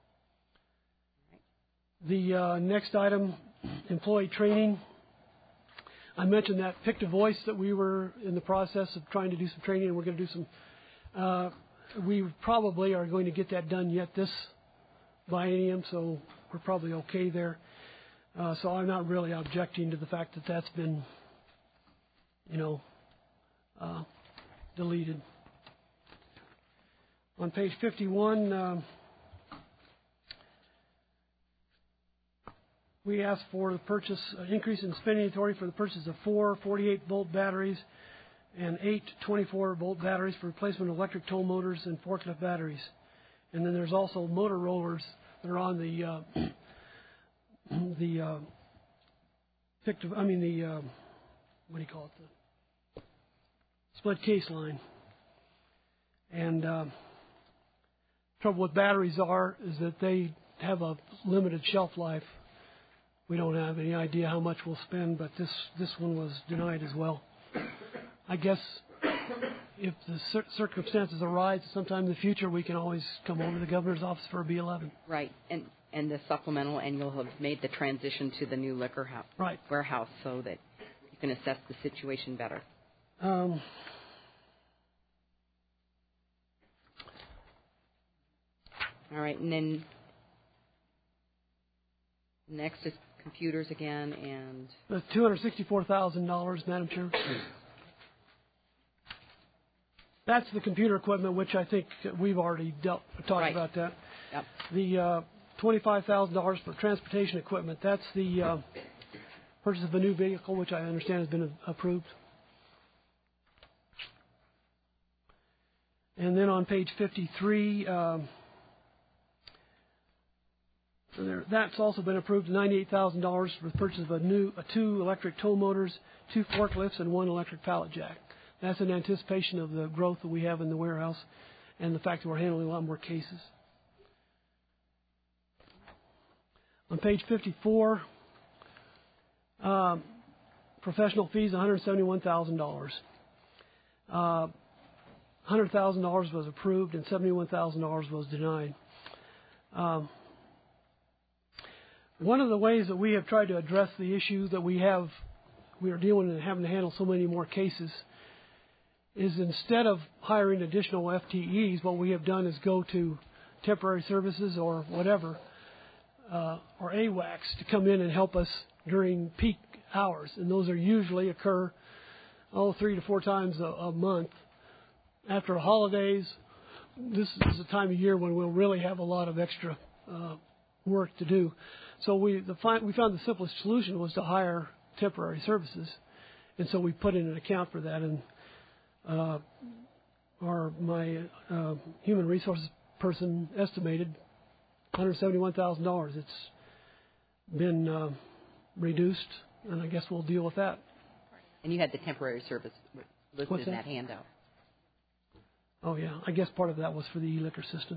The uh, next item, employee training. I mentioned that pick to voice that we were in the process of trying to do some training, and we're going to do some. Uh, we probably are going to get that done yet this biennium, so we're probably okay there. Uh, so I'm not really objecting to the fact that that's been, you know, uh, deleted. On page fifty-one, uh, we asked for the purchase, uh, increase in spending authority for the purchase of four forty-eight volt batteries and eight twenty-four volt batteries for replacement of electric tow motors and forklift batteries. And then there's also motor rollers that are on the uh, the uh, picked, I mean the uh, what do you call it, the split case line. And uh, trouble with batteries are is that they have a limited shelf life. We don't have any idea how much we'll spend, but this this one was denied as well. I guess if the cir- circumstances arise sometime in the future, we can always come over to the governor's office for a B eleven. Right, and and the supplemental, and you'll have made the transition to the new liquor house, right. warehouse, so that you can assess the situation better. Um, All right, and then next is computers again, and the two hundred sixty-four thousand dollars, Madam Chair. That's the computer equipment, which I think we've already dealt, talked right. about that. Yep. The uh, twenty-five thousand dollars for transportation equipment, that's the uh, purchase of a new vehicle, which I understand has been approved. And then on page fifty-three, um, so there, that's also been approved, ninety-eight thousand dollars for the purchase of a new a two electric tow motors, two forklifts, and one electric pallet jack. That's in anticipation of the growth that we have in the warehouse and the fact that we're handling a lot more cases. On page fifty-four, um, professional fees, one hundred seventy-one thousand dollars. Uh, one hundred thousand dollars was approved and seventy-one thousand dollars was denied. Um, one of the ways that we have tried to address the issue that we have, we are dealing and having to handle so many more cases, is instead of hiring additional F T Es, what we have done is go to temporary services or whatever, uh, or A W A Cs to come in and help us during peak hours. And those are usually occur, oh, three to four times a, a month. After holidays, this is a time of year when we'll really have a lot of extra uh, work to do. So we the fi- we found the simplest solution was to hire temporary services, and so we put in an account for that. And uh, our my uh, human resources person estimated one hundred seventy-one thousand dollars. It's been uh, reduced, and I guess we'll deal with that. And you had the temporary service listed What's in that? that handout. Oh, yeah. I guess part of that was for the e-liquor system.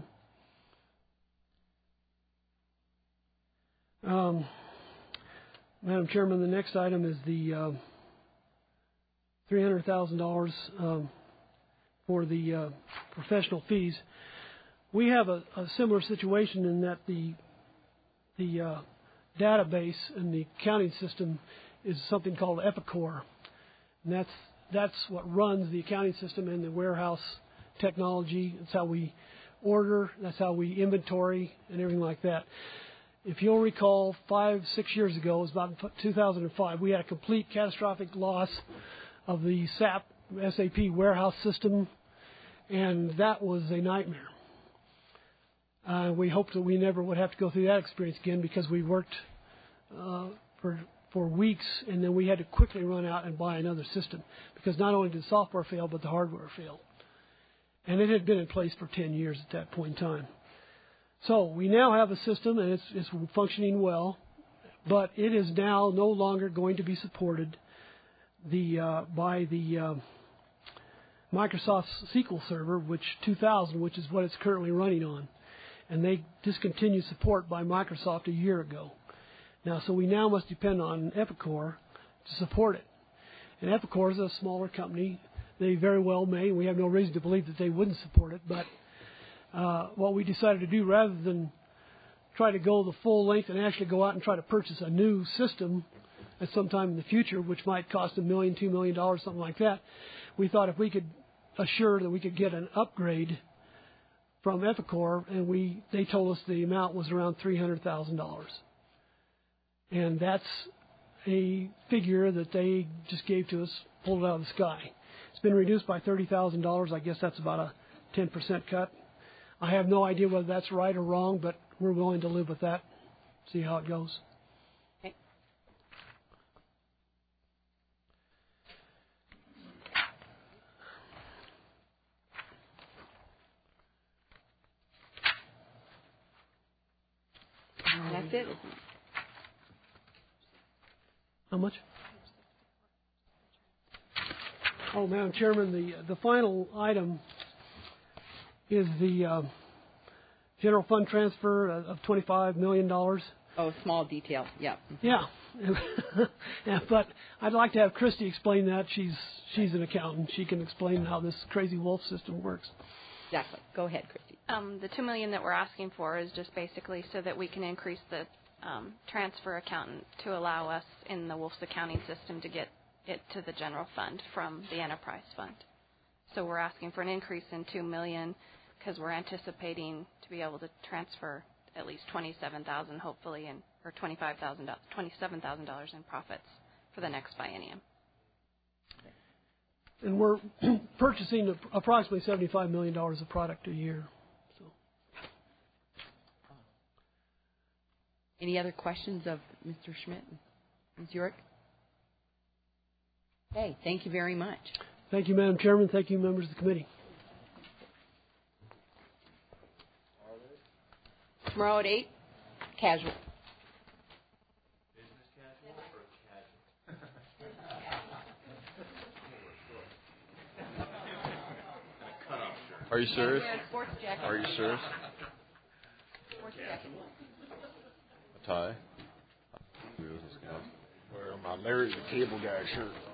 Um, Madam Chairman, the next item is the uh, three hundred thousand dollars um, for the uh, professional fees. We have a, a similar situation in that the the uh, database and the accounting system is something called Epicor, and that's that's what runs the accounting system and the warehouse technology. That's how we order. That's how we inventory and everything like that. If you'll recall, five, six years ago, it was about two thousand five, we had a complete catastrophic loss of the S A P, S A P warehouse system, and that was a nightmare. Uh, we hoped that we never would have to go through that experience again because we worked uh, for for weeks, and then we had to quickly run out and buy another system because not only did the software fail, but the hardware failed. And it had been in place for ten years at that point in time. So we now have a system, and it's, it's functioning well, but it is now no longer going to be supported the uh, by the uh, Microsoft S Q L Server, which two thousand, which is what it's currently running on. And they discontinued support by Microsoft a year ago. Now, so we now must depend on Epicor to support it. And Epicor is a smaller company. They very well may. We have no reason to believe that they wouldn't support it. But uh, what we decided to do, rather than try to go the full length and actually go out and try to purchase a new system at some time in the future, which might cost a million, two million dollars, something like that, we thought if we could assure that we could get an upgrade from Epicor, and we they told us the amount was around three hundred thousand dollars. And that's a figure that they just gave to us, pulled it out of the sky. It's been reduced by thirty thousand dollars. I guess that's about a ten percent cut. I have no idea whether that's right or wrong, but we're willing to live with that, see how it goes. Okay. That's it. How much? Oh, Madam Chairman, the the final item is the uh, general fund transfer of twenty-five million dollars. Oh, small detail. Yeah. Yeah. Yeah, but I'd like to have Christy explain that. She's she's an accountant. She can explain how this crazy wolf system works. Exactly. Go ahead, Christy. Um, the two million that we're asking for is just basically so that we can increase the um, transfer accountant to allow us in the Wolf's accounting system to get it to the general fund from the enterprise fund. So we're asking for an increase in two million because we're anticipating to be able to transfer at least twenty-seven thousand, hopefully, and or twenty-five thousand, twenty-seven thousand dollars in profits for the next biennium. And we're purchasing approximately seventy-five million dollars of product a year. So. Any other questions of Mister Schmidt and Miz York? Okay, thank you very much. Thank you, Madam Chairman. Thank you, members of the committee. Tomorrow at eight, casual. Are you serious? Sports jacket. Are you serious? Sports jacket. A tie? Wearing my Larry the Cable Guy shirt.